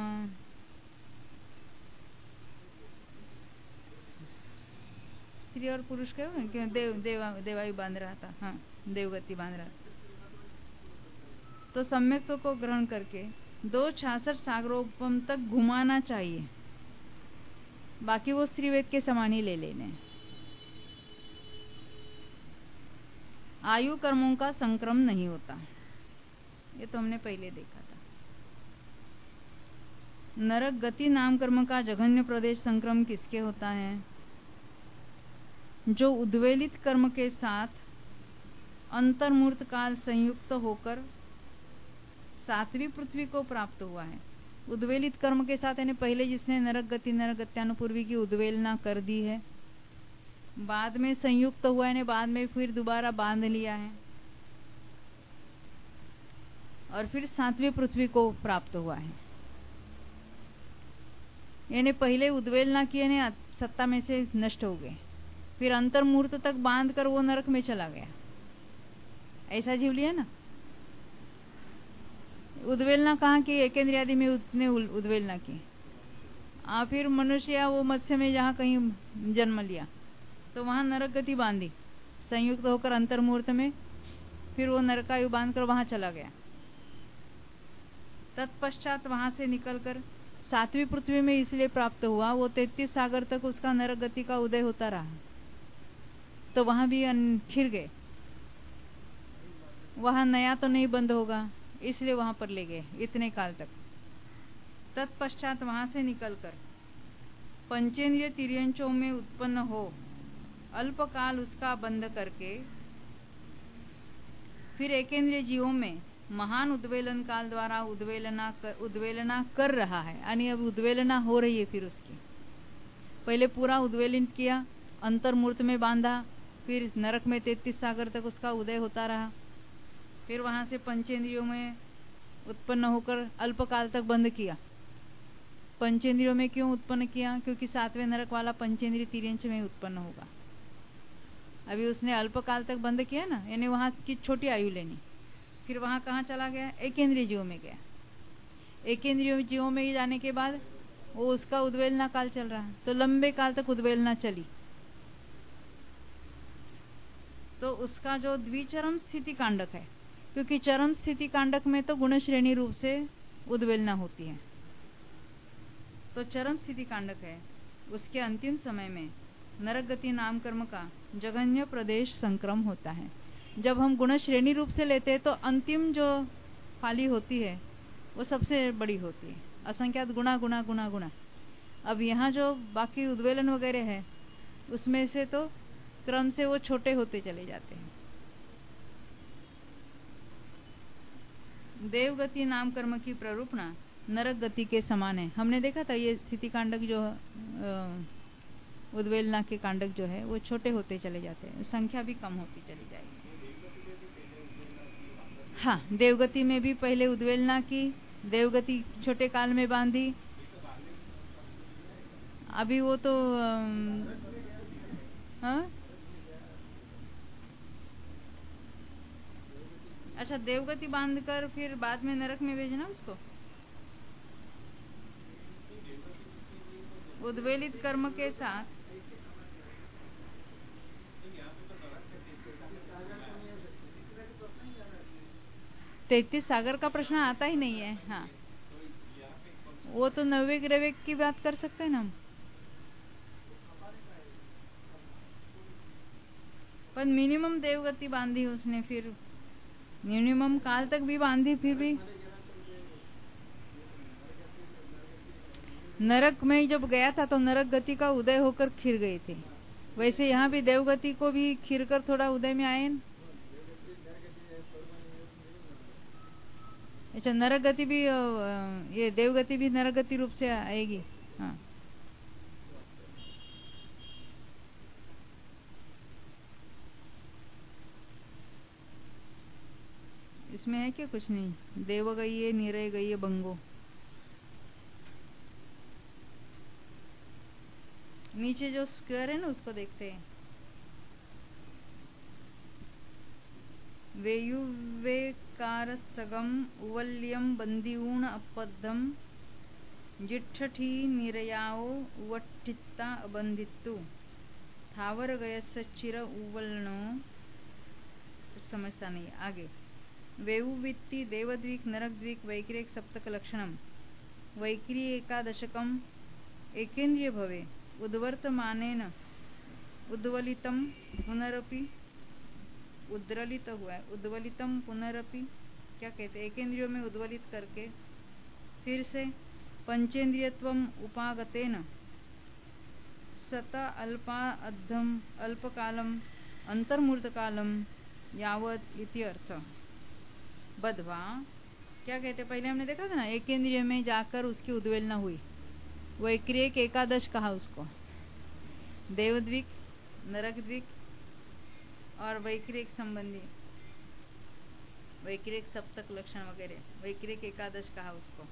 Speaker 1: स्त्री और पुरुष का क्यों देव देवा देवायु बांध रहा था, हाँ देवगति बांध रहा था। तो सम्यक्त्व को ग्रहण करके दो छियासठ सागरोपम तक घुमाना चाहिए, बाकी वो स्त्री वेद के समान ही ले लेने। आयु कर्मों का संक्रम नहीं होता, ये तो हमने पहले देखा था। नरक गति नाम कर्म का जघन्य प्रदेश संक्रम किसके होता है? जो उद्वेलित कर्म के साथ अंतर्मूर्त काल संयुक्त होकर सातवीं पृथ्वी को प्राप्त हुआ है। उद्वेलित कर्म के साथ यानी पहले जिसने नरक गति नरक गत्यानुपूर्वी की उद्वेलना कर दी है, बाद में संयुक्त हुआ है, बाद में फिर दोबारा बांध लिया है और फिर सातवीं पृथ्वी को प्राप्त हुआ है। यानी पहले उद्वेलना किए ने सत्ता में से नष्ट हो गए, फिर अंतर्मूर्त तक बांध कर वो नरक में चला गया, ऐसा जीव लिया ना। उद्वेलना कहाँ की? एकेंद्रियादि में उसने उद्वेलना की, आ फिर मनुष्य या वो मत्स्य में जहाँ कहीं जन्म लिया तो वहां नरक गति बांधी, संयुक्त होकर अंतर्मूर्त में फिर वो नरकायु बांध कर वहां चला गया। तत्पश्चात वहां से निकलकर सातवीं पृथ्वी में इसलिए प्राप्त हुआ, वो तैतीस सागर तक उसका नरक गति का उदय होता रहा, तो वहां भी फिर गए, वहां नया तो नहीं बंद होगा, इसलिए वहां पर ले गए इतने काल तक। तत्पश्चात वहां से निकलकर पंचेंद्रिय तिर्यंचों में उत्पन्न हो अल्पकाल उसका बंद करके फिर एकेंद्रिय जीवों में महान उद्वेलन काल द्वारा उद्वेलना कर, उद्वेलना कर रहा है, यानी अब उद्वेलना हो रही है। फिर उसकी पहले पूरा उद्वेलित किया, अंतर्मूर्त में बांधा, फिर नरक में तैतीस सागर तक उसका उदय होता रहा, फिर वहां से पंचेंद्रियों में उत्पन्न होकर अल्पकाल तक बंद किया। पंचेंद्रियों में क्यों उत्पन्न किया? क्योंकि सातवें नरक वाला पंचेंद्रिय तिर्यंच में उत्पन्न होगा। अभी उसने अल्पकाल तक बंद किया ना, यानी वहां की छोटी आयु लेनी, फिर वहां कहाँ चला गया? एकेंद्रिय जीवों में गया। एकेंद्रिय जीवों में ही जाने के बाद वो उसका उद्वेलना काल चल रहा है, तो लंबे काल तक उद्वेलना चली, तो उसका जो द्विचरम स्थिति कांडक है, क्योंकि चरम स्थिति कांडक में तो गुण श्रेणी रूप से उद्वेलना होती है, तो चरम स्थिति कांडक है, उसके अंतिम समय में नरक गति नाम कर्म का जघन्य प्रदेश संक्रम होता है। जब हम गुण श्रेणी रूप से लेते हैं तो अंतिम जो फाली होती है वो सबसे बड़ी होती है, असंख्यात गुणा गुणा गुणा गुणा। अब यहाँ जो बाकी उद्वेलन वगैरह है उसमें से तो क्रम से वो छोटे होते चले जाते हैं। देवगति नाम कर्म की प्ररूपणा नरक गति के समान है। हमने देखा था ये स्थिति कांडक जो उद्वेलना के कांडक जो है वो छोटे होते चले जाते हैं, संख्या भी कम होती चली जाएगी। हाँ, देवगति में भी पहले उद्वेलना की, देवगति छोटे काल में बांधी, अभी वो तो हाँ अच्छा, देवगति बांधकर फिर बाद में नरक में भेजना उसको। उद्वेलित कर्म के साथ तैतीस सागर का प्रश्न आता ही नहीं है। हाँ, वो तो नवे ग्रह की बात कर सकते हैं ना हम। पर मिनिमम देवगति बांधी उसने, फिर मिनिमम काल तक भी बांधी, फिर भी नरक में जब गया था तो नरक गति का उदय होकर खिर गए थे। वैसे यहाँ भी देवगति को भी खिर कर थोड़ा उदय में आए। अच्छा, नरक गति भी, ये देवगति भी नरक गति रूप से आएगी। हाँ, इसमें है क्या? कुछ नहीं। देव गई है, निरय गई है, भंगो। नीचे जो स्क्वायर है ना उसको देखते हैं। वेयुवेकार सगम उवल्यम बंदीऊण अपद्धम जिठ्ठी निरयाओ उवट्ठिता अबंधितु थावर गयस चिर उवलनो। कुछ समझता नहीं आगे। वेयुवित्ति देवद्वीक नरकद्वीक वैक्रियक सप्तक लक्षणम वैक्रिय एकादशकम एकेन्द्रिय भवे उद्वर्तमानेन उद्वलितम पुनरपि उद्रलित हुआ है। उद्वलितम पुनरपि क्या कहते हैं? एकेंद्रियों में उद्वलित करके फिर से पंचेंद्रियत्वम उपागतेन सता अल्पा अद्धम अल्पकालम अंतर्मूर्त कालम यावत इति अर्थ। बधवा क्या कहते? पहले हमने देखा था ना, एकेंद्रिय में जाकर उसकी उद्वेलना हुई। वैक्रियक एकादश कहा उसको। देवद्वीक, नरकद्वीक और वैक्रियक संबंधी वैक्रियक सप्तक लक्षण वगैरह वैक्रियक एकादश कहा उसको।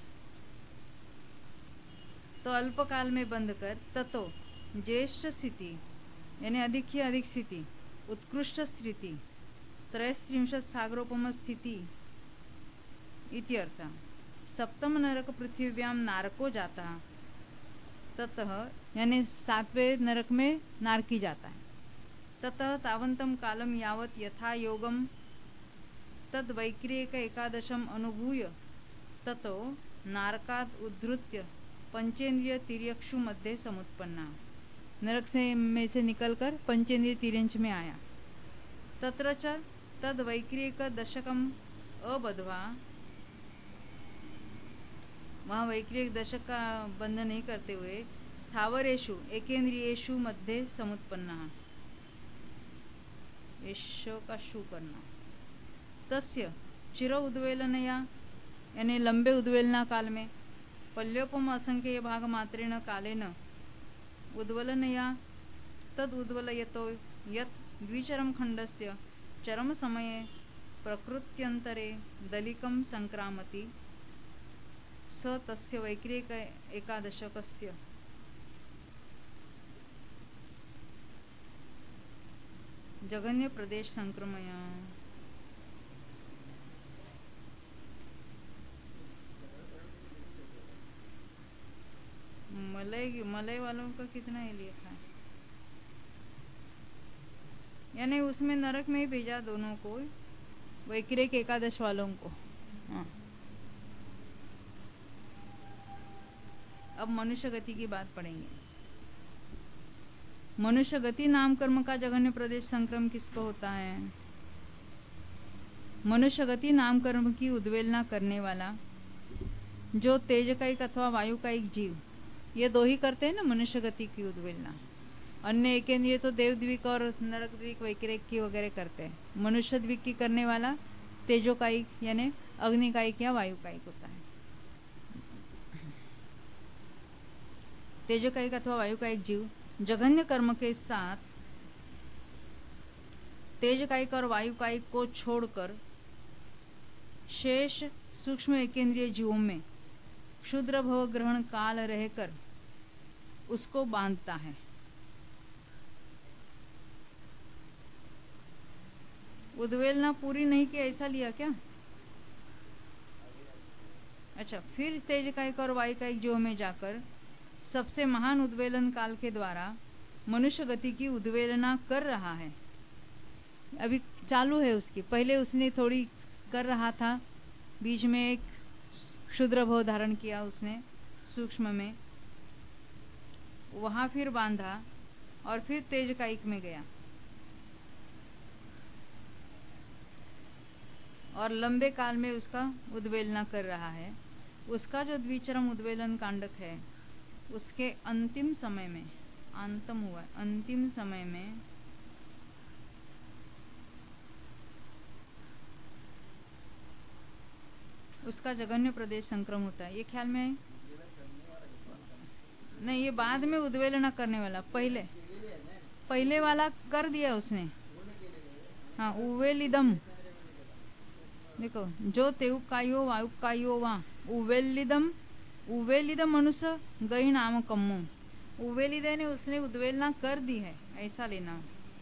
Speaker 1: तो अल्पकाल में बंद कर ततो ज्येष्ठ स्थिति यानी अधिक ही अधिक स्थिति, उत्कृष्ट स्थिति, त्रयस्त्रिंशत् सागरोपम स्थिति इत्यर्थ। सप्तम नरक पृथ्व्याम नारको जाता ततः यानी सातवें नरक में नारकी जाता है। ततः तावंतम कालम यावत यथा योगम तद वैक्रियक एकादशम अनुभूय ततो नारकाद उद्धृत्य पंचेंद्रिय तिर्यक्षु मध्य समुत्पन्ना। नरक से में से निकलकर पंचेंद्रिय तिर्यंश में आया। तत्र च तद वैक्रियक दशकम अबधवा, वहाँ वैक्रियक दशक का बंधन नहीं करते हुए स्थावरेषु एकेंद्रियेषु मध्य समुत्पन्ना। यशो का शु करना। तस्य चिर उद्वेलनया यानी लंबे उद्वेलना काल में पल्योपम असंख्य भाग मात्रेण कालेन उद्वलनया तद उद्वलयतो यत् द्विचरम खंडस्य चरम समये प्रकृत्यंतरे दलिकम संक्रामति स तस्य वैक्रियक एकादशकस्य। जघन्य प्रदेश संक्रमण। मलय मलय वालों का कितना ही लिखा है, यानी उसमें नरक में ही भेजा दोनों को, वैक्रियक एकादश वालों को। हाँ। अब मनुष्य गति की बात पढ़ेंगे। मनुष्य गति नाम कर्म का जघन्य प्रदेश संक्रम किसको होता है? मनुष्य गति नाम कर्म की उद्वेलना करने वाला जो तेजकायिक अथवा वायुकायिक जीव, ये दो ही करते हैं ना मनुष्य गति की उद्वेलना। अन्य एकेंद्रिय तो देवद्वीक और नरकद्वीक वैक्रियक की वगैरह करते हैं। मनुष्य द्वीक की करने वाला तेजोकायिक यानी अग्निकायिक या वायुकायिक होता है। तेजोकायिक अथवा वायुकायिक जीव जघन्य कर्म के साथ तेजकायिक और वायुकायिक को छोड़कर शेष सूक्ष्म एकेंद्रिय जीवों में क्षुद्र भव ग्रहण काल रहकर उसको बांधता है। उद्वेलना पूरी नहीं की ऐसा लिया क्या? अच्छा, फिर तेजकायिक और वायुकायिक जीवों में जाकर सबसे महान उद्वेलन काल के द्वारा मनुष्य गति की उद्वेलना कर रहा है। अभी चालू है उसकी। पहले उसने थोड़ी कर रहा था, बीच में एक क्षुद्र भाव धारण किया उसने सूक्ष्म में, वहां फिर बांधा और फिर तेज कायिक में गया और लंबे काल में उसका उद्वेलना कर रहा है। उसका जो द्विचरम उद्वेलन कांडक है, उसके अंतिम समय में, अंतम हुआ अंतिम समय में उसका जघन्य प्रदेश संक्रम होता है। ये ख्याल में नहीं, ये बाद में उद्वेलना करने वाला, पहले पहले वाला कर दिया उसने। हाँ, उवेलिदम, देखो, जो तेउकायो वायुकायो वा उवेलिदम, उवेलिदम मनुष्य गई नाम कम्मो, उवेलिदे ने उसने उद्वेलना कर दी है, ऐसा लेना।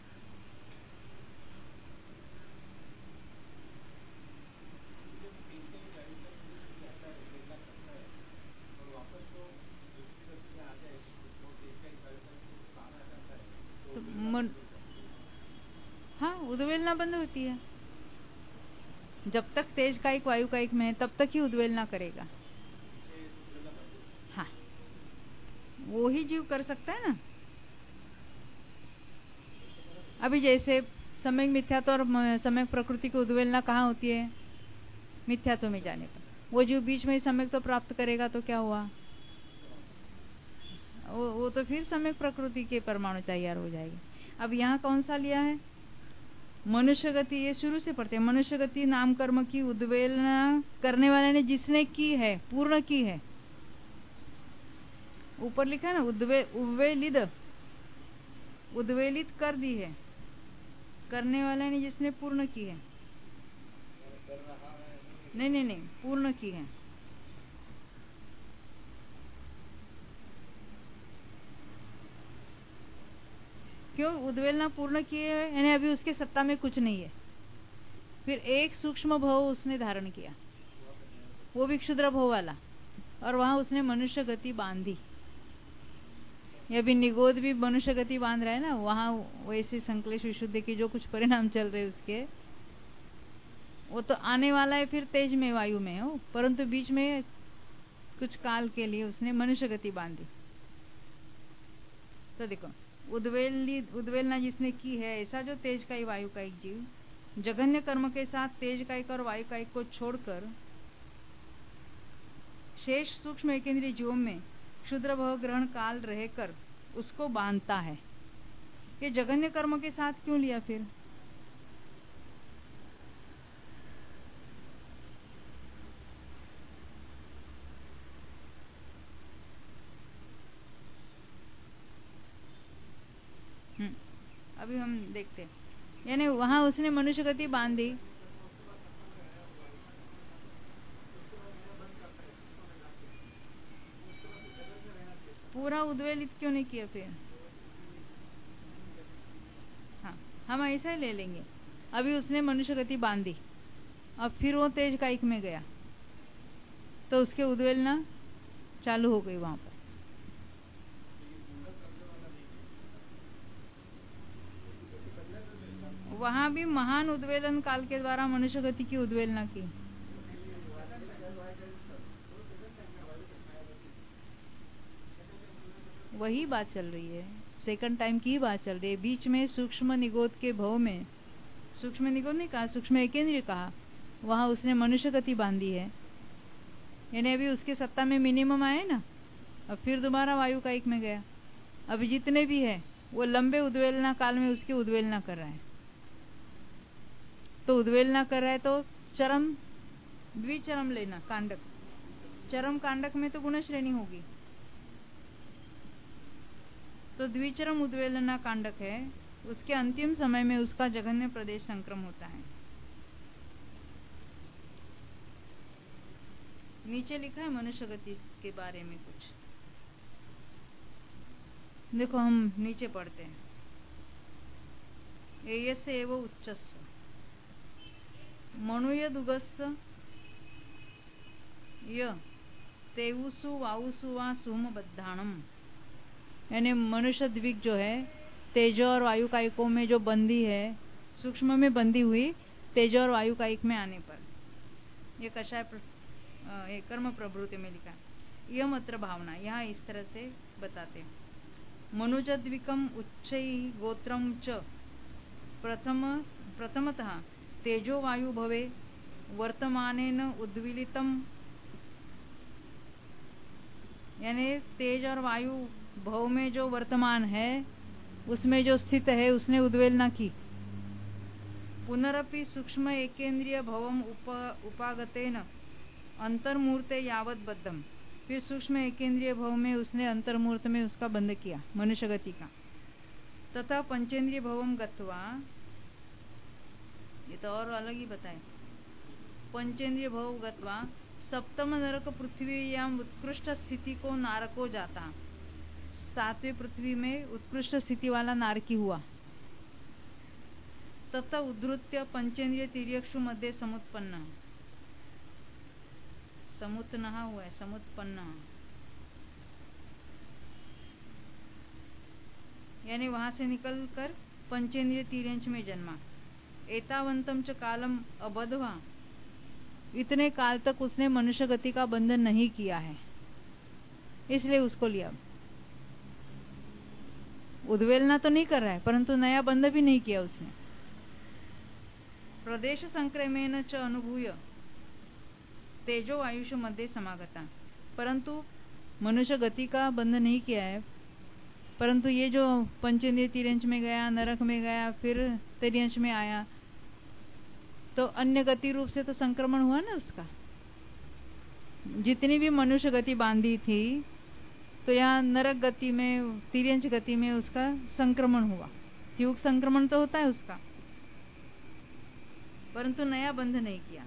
Speaker 1: तो मन, हाँ, उद्वेलना बंद होती है। जब तक तेज कायिक वायु कायिक में है तब तक ही उद्वेलना करेगा। हाँ, वो ही जीव कर सकता है ना। अभी जैसे सम्यक मिथ्यात्व और सम्यक प्रकृति की उद्वेलना कहाँ होती है? मिथ्यात्व में जाने पर। वो जीव बीच में सम्यक तो प्राप्त करेगा तो क्या हुआ? वो, वो तो फिर सम्यक प्रकृति के परमाणु तैयार हो जाएगी। अब यहाँ कौन सा लिया है? मनुष्य गति। ये शुरू से पढ़ते हैं। मनुष्य गति नाम कर्म की उद्वेलना करने वाले ने जिसने की है, पूर्ण की है। ऊपर लिखा है ना, उद्वे उद्वेलित, उद्वेलित कर दी है, करने वाले ने जिसने पूर्ण की है। नहीं नहीं नहीं, पूर्ण की है। क्यों? उद्वेलना पूर्ण किए हुए, यानी अभी उसके सत्ता में कुछ नहीं है। फिर एक सूक्ष्म भाव उसने धारण किया, वो भी क्षुद्र भाव वाला, और वहां उसने मनुष्य गति बांधी। ये भी निगोद भी मनुष्य गति बांध रहा है ना, वहां वैसे संकलेश विशुद्धि के जो कुछ परिणाम चल रहे उसके, वो तो आने वाला है फिर तेज में, वायु में हो, परंतु बीच में कुछ काल के लिए उसने मनुष्य गति बांधी। तो देखो, उद्वेली उद्वेलना जिसने की है, ऐसा जो तेज कायी वायु कायिक जीव जघन्य कर्म के साथ तेज कायिक और वायु कायिक को छोड़कर शेष सूक्ष्म एकेंद्रीय जीवों में क्षुद्र भव ग्रहण काल रहकर उसको बांधता है। ये जघन्य कर्म के साथ क्यों लिया फिर? हम्म, अभी हम देखते हैं। यानी वहां उसने मनुष्य गति बांधी, पूरा उद्वेलित क्यों नहीं किया फिर? हाँ, हम ऐसा ही ले लेंगे। अभी उसने मनुष्य गति बांधी, अब फिर वो तेज कायिक में गया तो उसके उद्वेलना चालू हो गई वहां पर। वहां भी महान उद्वेलन काल के द्वारा मनुष्य गति की उद्वेलना की। वही बात चल रही है, सेकंड टाइम की बात चल रही है। बीच में सूक्ष्म निगोद के भव में, सूक्ष्म निगोद नहीं कहा, सूक्ष्म एकेंद्रीय कहा, वहां उसने मनुष्य गति बांधी है। यानी अभी उसके सत्ता में मिनिमम आए ना, अब फिर दोबारा वायु कायिक में गया। अभी जितने भी है वो लंबे उद्वेलना काल में उसकी उद्वेलना कर रहा है। तो उद्वेलना कर रहा है तो चरम द्विचरम लेना कांडक, चरम कांडक में तो गुण श्रेणी होगी, तो द्विचरम उद्वेलना कांडक है। उसके अंतिम समय में उसका जघन्य प्रदेश संक्रम होता है। नीचे लिखा है मनुष्य गति के बारे में कुछ, देखो हम नीचे पढ़ते हैं। एयस एव उच्चस्स मनुयदुगस्स य तेवुसु वाउसु वा सुमबद्धाणम, यानी मनुष्य द्विक जो है तेज और वायु कायिकों में जो बंदी है, सूक्ष्म में बंदी हुई तेज और वायु कायिक में आने पर, ये कषाय प्र, ये कर्म प्रवृत्ति में लिखा है। यह मात्र भावना यहाँ इस तरह से बताते हैं। मनुजद्विकम उच्चै गोत्रम च प्रथम प्रथमतः तेजो वायु भवे वर्तमानेन उद्विलितम, यानी तेज और वायु भव में जो वर्तमान है उसमें जो स्थित है उसने उद्वेलना की। पुनरपि सूक्ष्म एकेंद्रिय भवम उप, उपागतेन अंतर्मूर्ते यावत बद्धम, फिर सूक्ष्म एकेंद्रिय भव में उसने अंतर्मूर्त में उसका बंध किया मनुष्य गति का। तथा पंचेंद्रिय भवम गत्वा, ये तो और अलग ही बताए, पंचेंद्रिय भव गत्वा सप्तम नरक पृथ्वीयाम उत्कृष्ट स्थिति को नारको जाता, सातवें पृथ्वी में उत्कृष्ट स्थिति वाला नारकी हुआ। तथा उद्धृत्य पंचेंद्रिय तिर्यक्षु मध्य समुत्पन्न, समुत्नहा हुआ है, समुत्पन्न, यानी वहां से निकलकर पंचेंद्रिय तिर्यंश में जन्मा। एतावंतम च कालम अबधवा, इतने काल तक उसने मनुष्य गति का बंधन नहीं किया है, इसलिए उसको लिया। उद्वेलना तो नहीं कर रहा है परंतु नया बंध भी नहीं किया उसने। प्रदेश संक्रमेण च अनुभूय तेजो आयुष मध्य समागता, परंतु मनुष्य गति का बंध नहीं किया है, परंतु ये जो पंचेंद्रिय तिर्यंश में गया, नरक में गया, फिर तिर्यंश में आया, तो अन्य गति रूप से तो संक्रमण हुआ ना उसका। जितनी भी मनुष्य गति बांधी थी तो यहाँ नरक गति में, तिर्यंश गति में उसका संक्रमण हुआ। युग संक्रमण तो होता है उसका, परंतु नया बंध नहीं किया।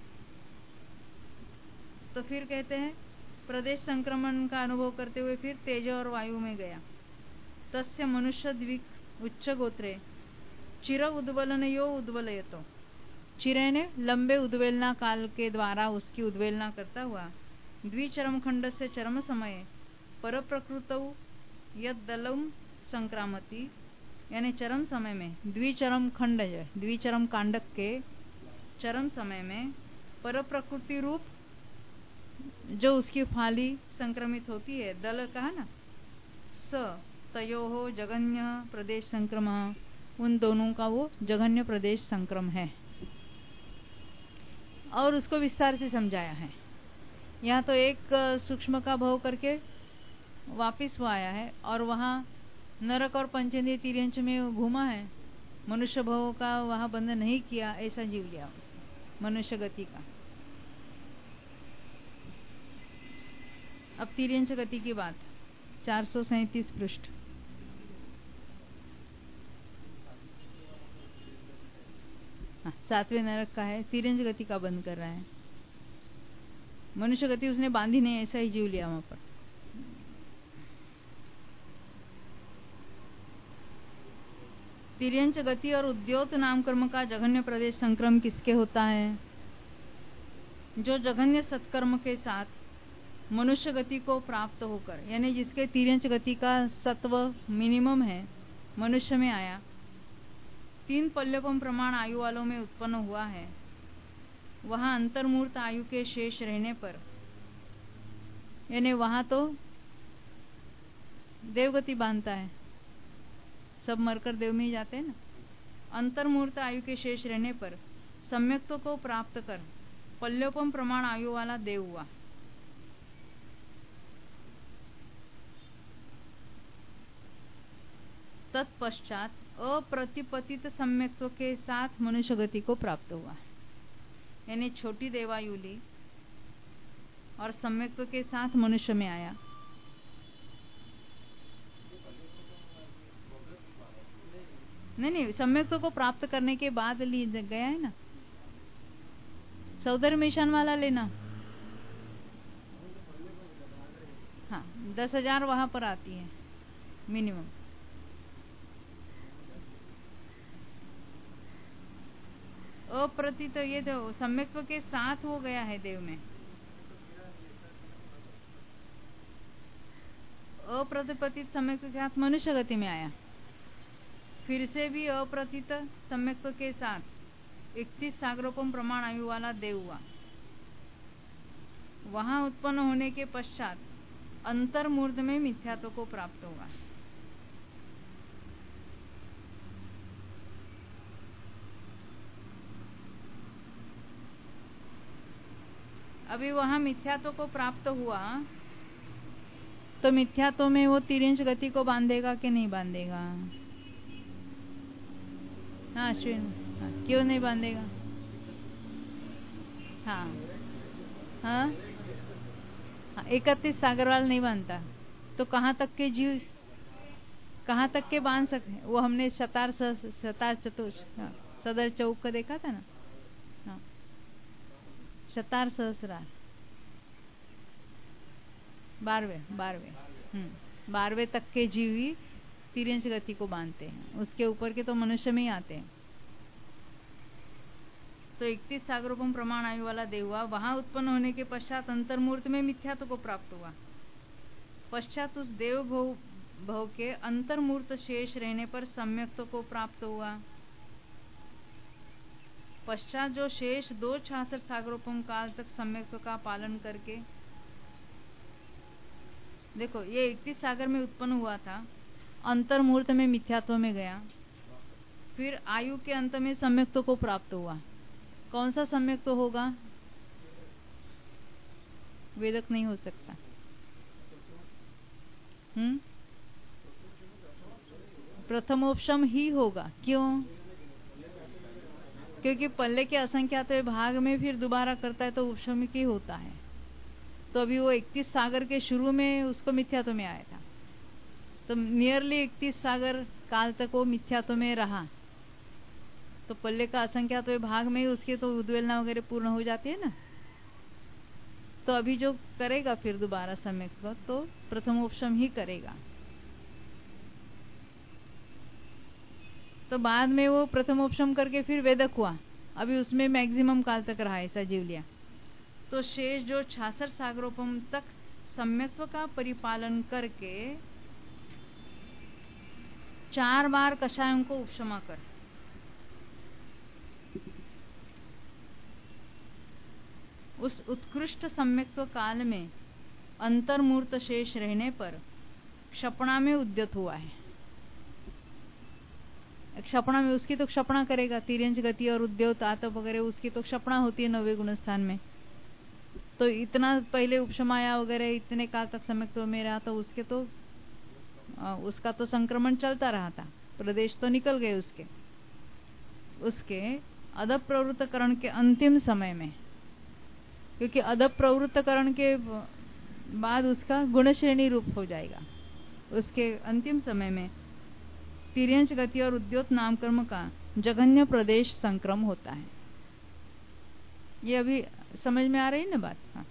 Speaker 1: तो फिर कहते हैं प्रदेश संक्रमण का अनुभव करते हुए फिर तेज और वायु में गया। तस्य मनुष्य द्विक उच्च गोत्रे चिर उद्वलन यो उद्वलयतो, चिरे ने लंबे उद्वेलना काल के द्वारा उसकी उद्वेलना करता हुआ द्विचरम खंड से चरम समय पर प्रकृत यदलम संक्रामति, यानी चरम समय में द्विचरम खंड है, द्विचरम कांडक के चरम समय में पर प्रकृति रूप जो उसकी फाली संक्रमित होती है, दल कहा ना, स तयोहो जघन्य प्रदेश संक्रम, उन दोनों का वो जघन्य प्रदेश संक्रम है। और उसको विस्तार से समझाया है। यहाँ तो एक सूक्ष्म का भव करके वापिस वो आया है और वहाँ नरक और पंचेंद्रिय तिर्यंश में घूमा है, मनुष्य भव का वहाँ बंधन नहीं किया, ऐसा जीव लिया उसने मनुष्य गति का। अब तिर्यंश गति की बात, चार सौ सैंतीस पृष्ठ। हाँ, सातवें नरक का है, तिर्यंश गति का बंद कर रहा है। मनुष्य गति उसने बांधी नहीं, ऐसा ही जीव लिया वहां पर। तिर्यंश गति और उद्योत नाम कर्म का जघन्य प्रदेश संक्रम किसके होता है? जो जघन्य सत्कर्म के साथ मनुष्य गति को प्राप्त होकर, यानी जिसके तिर्यंश गति का सत्व मिनिमम है, मनुष्य में आया, तीन पल्लवम प्रमाण आयु वालों में उत्पन्न हुआ है, वहां अंतर्मूर्त आयु के शेष रहने पर, यानी वहां तो देवगति बांधता है, सब मरकर देव में ही जाते हैं ना। अंतर्मूर्त आयु के शेष रहने पर सम्यक्त्व को प्राप्त कर पल्योपम प्रमाण आयु वाला देव हुआ। तत्पश्चात अप्रतिपतित सम्यक्त्व के साथ मनुष्य गति को प्राप्त हुआ, यानी छोटी देवायु ली और सम्यक्त्व के साथ मनुष्य में आया। नहीं नहीं, सम्यक्त्व को प्राप्त करने के बाद ली गया है ना। सौदर मिशन वाला लेना, हाँ, दस हजार वहां पर आती है मिनिमम। अप्रतित, ये तो सम्यक्त्व के साथ हो गया है देव में। अप्रतिपतित सम्यक्त्व के साथ मनुष्य गति में आया, फिर से भी अप्रतित सम्यक्त्व के साथ इकतीस सागरोपम प्रमाण आयु वाला देव हुआ। वहां उत्पन्न होने के पश्चात अंतर्मूर्त में मिथ्यात्व को प्राप्त होगा। अभी वहां मिथ्यात्व को प्राप्त हुआ तो मिथ्यात्व में वो तिर्यंच गति को बांधेगा कि नहीं बांधेगा? हाँ अश्विन, हाँ, क्यों नहीं बांधेगा? हाँ हाँ हाँ इकतीस सागरवाल नहीं बांधता तो कहाँ तक के जीव कहाँ तक के बांध सकते? वो हमने शतार शतार चतुर्थ हाँ, सदर चौक का देखा था ना। हाँ शतार सहस्रार बारहवें बारहवें हम्म बारहवें तक के जीव ही तिर्यंच गति को बांधते हैं, उसके ऊपर के तो मनुष्य में ही आते हैं। तो इकतीस सागरोपम प्रमाण आयु वाला देव हुआ, वहां उत्पन्न होने के पश्चात अंतर्मूर्त में मिथ्यात्व को प्राप्त हुआ। पश्चात उस देव भव, भव के अंतर्मूर्त शेष रहने पर सम्यक्त्व को प्राप्त हुआ। पश्चात जो शेष दो छियासठ सागरोपम काल तक सम्यक्त्व का पालन करके, देखो ये इकतीस सागर में उत्पन्न हुआ था, अंतर्मूर्त में मिथ्यात्व में गया, फिर आयु के अंत में सम्यक्त्व को प्राप्त हुआ। कौन सा सम्यक्त्व होगा? वेदक नहीं हो सकता। हम्म प्रथमोपशम ही होगा। क्यों? क्योंकि पल्ले के असंख्यात भाग में फिर दोबारा करता है तो उपशमिक ही होता है। तो अभी वो इकतीस सागर के शुरू में उसको मिथ्यात्व में आया था, तो नियरली इकतीस सागर काल तक वो मिथ्यात्व में रहा, तो पल्ले का असंख्यात भाग में ही उसके तो उद्वेलना वगैरह पूर्ण हो जाती है ना। तो अभी जो करेगा फिर दोबारा सम्यक्त्व तो प्रथमोपशम ही करेगा। तो बाद में वो प्रथमोपशम करके फिर वेदक हुआ, अभी उसमें मैक्सिमम काल तक रहा, ऐसा जीव लिया। तो शेष जो छियासठ सागरोपम तक सम्यक्त्व का परिपालन करके चार बार कषायों को उपशमा कर उस उत्कृष्ट सम्यक्त्व काल में अंतर्मूर्त शेष रहने पर क्षपणा में उद्यत हुआ है। क्षपणा में उसकी तो क्षपणा करेगा, तिर्यंच गति और उद्योत आतप वगैरह उसकी तो क्षपणा होती है नवे गुण स्थान में। तो इतना पहले उपशमाया वगैरह इतने काल तक सम्यक्त्व में रहा, तो उसके तो आ, उसका तो संक्रमण चलता रहा था, प्रदेश तो निकल गए उसके उसके अदप प्रवृत्तकरण के अंतिम समय में, क्योंकि अदप प्रवृत्तकरण के बाद उसका गुण श्रेणी रूप हो जाएगा। उसके अंतिम समय में तिर्यंच गति और उद्योत नामकर्म का जघन्य प्रदेश संक्रम होता है। ये अभी समझ में आ रही है ना बात? हाँ।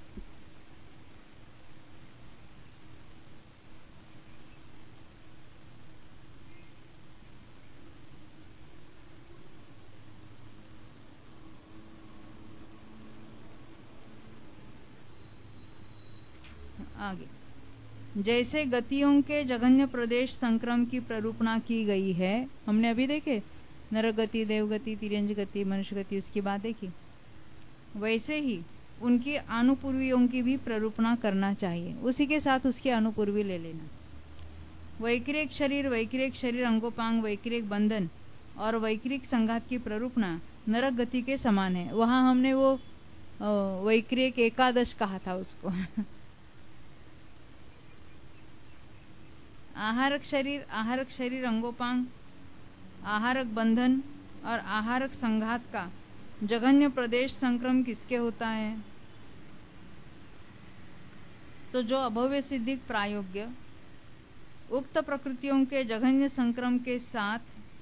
Speaker 1: आगे जैसे गतियों के जघन्य प्रदेश संक्रम की प्ररूपणा की गई है, हमने अभी देखे नरक गति, देवगति, तिर्यंच गति, मनुष्य गति, उसकी बात देखी। वैसे ही उनकी अनुपूर्वियों की भी प्ररूपणा करना चाहिए, उसी के साथ उसकी अनुपूर्वी ले लेना। वैक्रिक शरीर, वैक्रिक शरीर अंगोपांग, वैक्रिक बंधन और वैक्रिक संघात की प्ररूपणा नरक गति के समान है। वहां हमने वो वैक्रिक एकादश कहा था उसको। आहारक शरीर, आहारक शरीर अंगोपांग, आहारक बंधन और आहारक संघात का जघन्य प्रदेश संक्रम किसके होता है? तो जो अभव्य सिद्धिक प्रायोग्य उक्त प्रकृतियों के जघन्य संक्रम के साथ,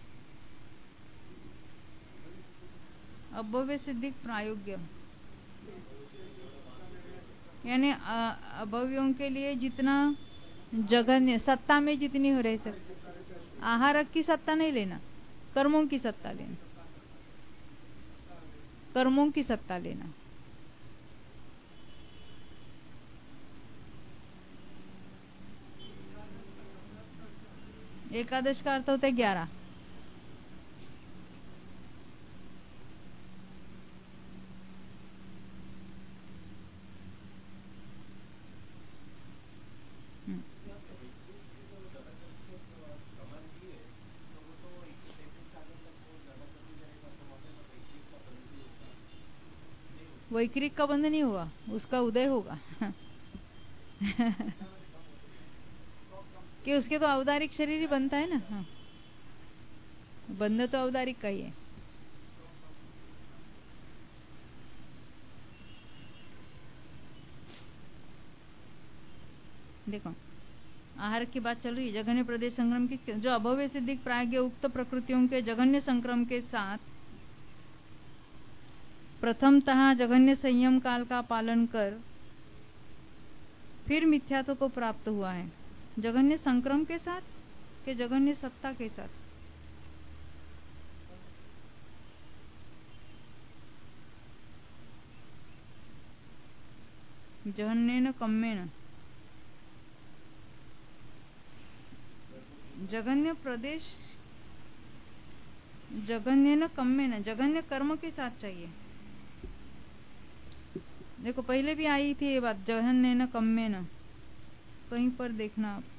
Speaker 1: अभव्य सिद्धिक प्रायोग्य यानी अभव्यों के लिए जितना जघन्य सत्ता में जितनी हो रही सर, आहारक की सत्ता नहीं लेना, कर्मों की सत्ता लेना, कर्मों की सत्ता लेना। एकादश का अर्थ होता है ग्यारह। हम्म। वैक्रिक का बंध नहीं हुआ, उसका उदय होगा कि उसके तो औदारिक शरीर ही बनता है ना। हाँ, बंध तो औदारिक का ही है। देखो, आहार की बात चल रही है, जघन्य प्रदेश संक्रम की, जो अभव्य सिद्धिक प्राज्ञ उक्त प्रकृतियों के जघन्य संक्रम के साथ प्रथमतः जघन्य संयम काल का पालन कर फिर मिथ्यात्व को प्राप्त हुआ है। जघन्य संक्रम के साथ के जघन्य सत्ता के साथ? जघन्येन कम्मेन, जघन्य प्रदेश, जघन्येन कम्मेन, जघन्य कर्म के साथ चाहिए। देखो पहले भी आई थी ये बात, जघन्येन कम्मेन, कहीं पर देखना आप,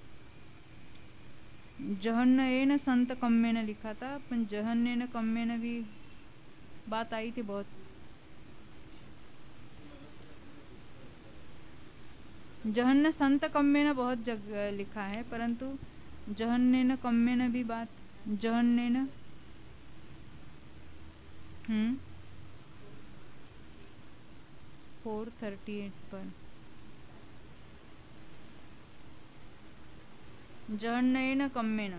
Speaker 1: जघन्येन संत कम्मेन लिखा था, पर जघन्येन कम्मेन भी बात आई थी बहुत। जहन्य संत कम्मेन बहुत जगह लिखा है, परंतु जहन्येन कम्मेन भी बात, जहन्येन हम्म फोर थर्टी एट पर जहन्येन कम्मेन,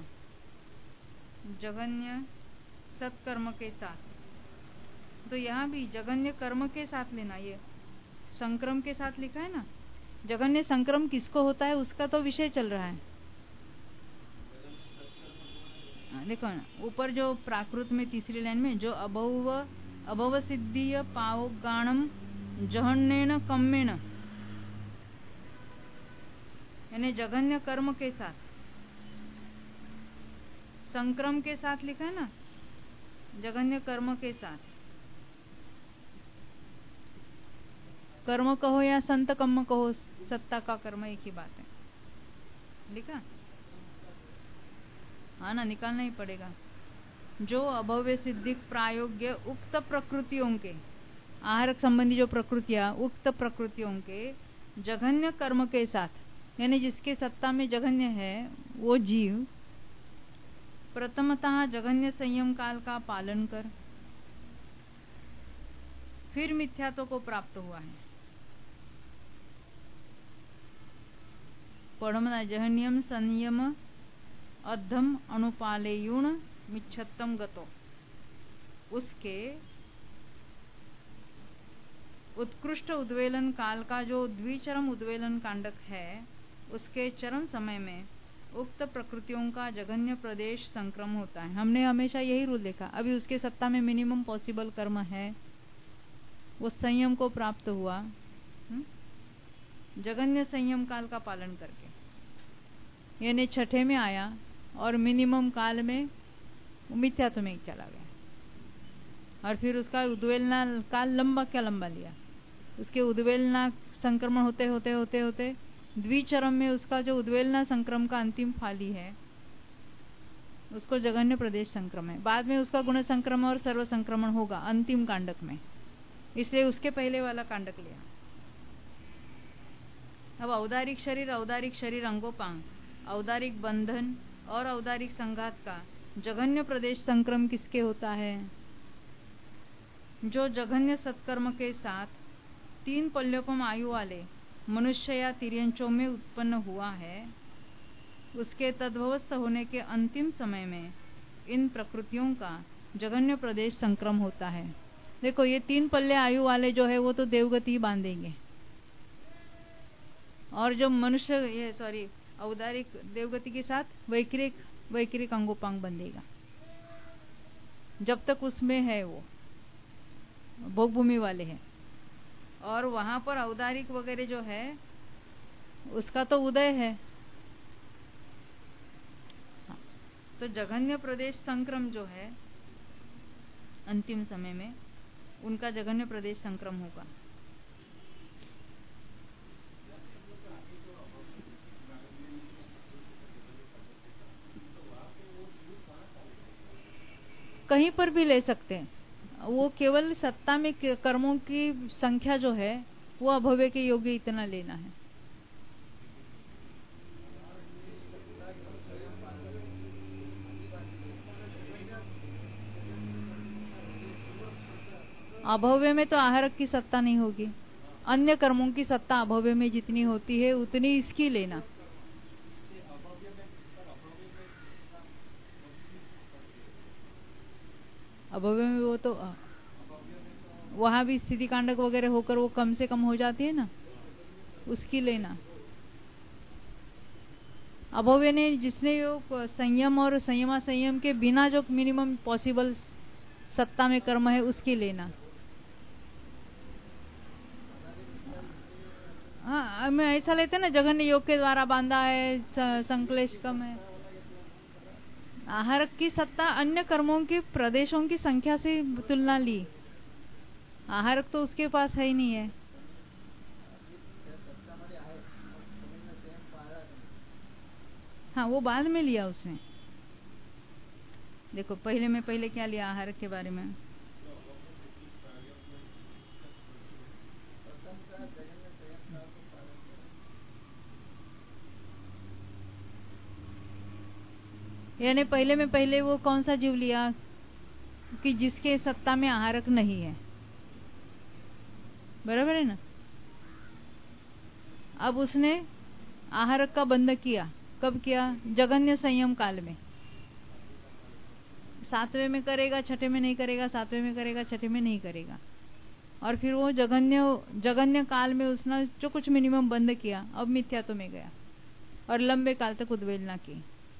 Speaker 1: जघन्य सत्कर्म के साथ। तो यहाँ भी जघन्य कर्म के साथ लेना, ये संक्रम के साथ लिखा है ना। जघन्य संक्रम किसको होता है उसका तो विषय चल रहा है। देखो ना ऊपर जो प्राकृत में तीसरी लाइन में, जो अभव अभव सिद्धीय पावगाणम जहन्येन कम्मेन, यानी जघन्य कर्म के साथ, संक्रम के साथ लिखा है ना, जघन्य कर्म के साथ। कर्म कहो या संत कर्म कहो, सत्ता का कर्म एक ही बात है। लिखा? हाँ ना, निकालना ही पड़ेगा। जो अभव्य सिद्धिक प्रायोग्य उक्त प्रकृतियों के, आहार संबंधी जो प्रकृतियां, उक्त प्रकृतियों के जघन्य कर्म के साथ, यानी जिसके सत्ता में जघन्य है वो जीव प्रथमतः जघन्य संयम काल का पालन कर फिर मिथ्यात्व को प्राप्त हुआ है। पढ़मना जहन्यम संयम अधम अनुपालेयुण मिच्छत्तम गतो, उसके उत्कृष्ट उद्वेलन काल का जो द्विचरम उद्वेलन कांडक है, उसके चरम समय में उक्त प्रकृतियों का जघन्य प्रदेश संक्रम होता है। हमने हमेशा यही रूल देखा। अभी उसके सत्ता में मिनिमम पॉसिबल कर्म है, वो संयम को प्राप्त हुआ जघन्य संयम काल का पालन करके, यानी छठे में आया और मिनिमम काल में मिथ्यात्व में चला गया, और फिर उसका उद्वेलना काल लंबा क्या लंबा लिया। उसके उद्वेलना संक्रमण होते होते होते होते द्विचरम में उसका जो उद्वेलना संक्रम का अंतिम फाली है उसको जघन्य प्रदेश संक्रम है। बाद में उसका गुण संक्रमण और सर्व संक्रमण होगा अंतिम कांडक में, इसलिए उसके पहले वाला कांडक लिया। अब औदारिक शरीर, औदारिक शरीर अंगोपांग, औदारिक बंधन और औदारिक संघात का जघन्य प्रदेश संक्रम किसके होता है? जो जघन्य सत्कर्म के साथ तीन पल्योपम आयु वाले मनुष्य या तिर्यंचों में उत्पन्न हुआ है, उसके तद्भवस्थ होने के अंतिम समय में इन प्रकृतियों का जघन्य प्रदेश संक्रम होता है। देखो ये तीन पल्ले आयु वाले जो है वो तो देवगति बांधेंगे, और जो मनुष्य ये सॉरी औदारिक देवगति के साथ वैक्रिक वैक्रिक अंगोपांग बंधेगा जब तक उसमें है वो भोगभूमि वाले हैं। और वहां पर औदारिक वगैरह जो है उसका तो उदय है। तो जघन्य प्रदेश संक्रम जो है अंतिम समय में उनका जघन्य प्रदेश संक्रम होगा। कहीं पर भी ले सकते हैं, वो केवल सत्ता में कर्मों की संख्या जो है वो अभव्य के योग्य इतना लेना है। अभव्य में तो आहारक की सत्ता नहीं होगी, अन्य कर्मों की सत्ता अभव्य में जितनी होती है उतनी इसकी लेना। अभव्य में वो तो वहां भी स्थिति कांडक वगैरह होकर वो कम से कम हो जाती है ना, उसकी लेना। अभव्य ने जिसने जो संयम और संयमा संयम के बिना जो मिनिमम पॉसिबल सत्ता में कर्म है उसकी लेना। हाँ, मैं ऐसा लेते ना, जघन्य योग के द्वारा बांधा है, संकलेश कम है। आहारक की सत्ता अन्य कर्मों की प्रदेशों की संख्या से तुलना ली, आहारक तो उसके पास है ही नहीं है। हाँ, वो बाद में लिया उसने। देखो पहले में पहले क्या लिया आहारक के बारे में। यानी पहले में पहले वो कौन सा जीव लिया कि जिसके सत्ता में आहारक नहीं है, बराबर है ना। अब उसने आहारक का बंध किया, कब किया? जघन्य संयम काल में। सातवें में करेगा, छठे में नहीं करेगा, सातवें में करेगा, छठे में नहीं करेगा। और फिर वो जघन्य जघन्य काल में उसने जो कुछ मिनिमम बंद किया, अब मिथ्यात्व में गया और लंबे काल तक उद्वेलना की।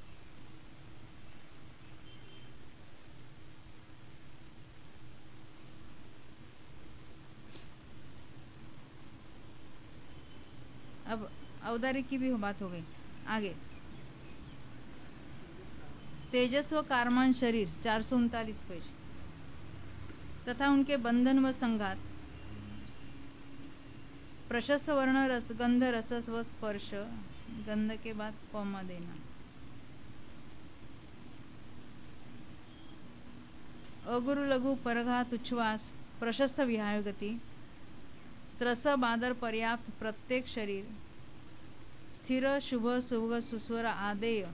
Speaker 1: अब औदारिक की भी बात हो गई। आगे तेजस्व कारमान शरीर चार सौ उनतालीस पेज, तथा उनके बंधन व संघात, प्रशस्त वर्ण रस गंध रस व स्पर्श, गंध के बाद कौमा देना, अगुरु लघु परघात उच्छ्वास, प्रशस्त विहाय गति, त्रस बादर पर्याप्त प्रत्येक शरीर, स्थिर शुभ सुभग सुस्वर आदेय,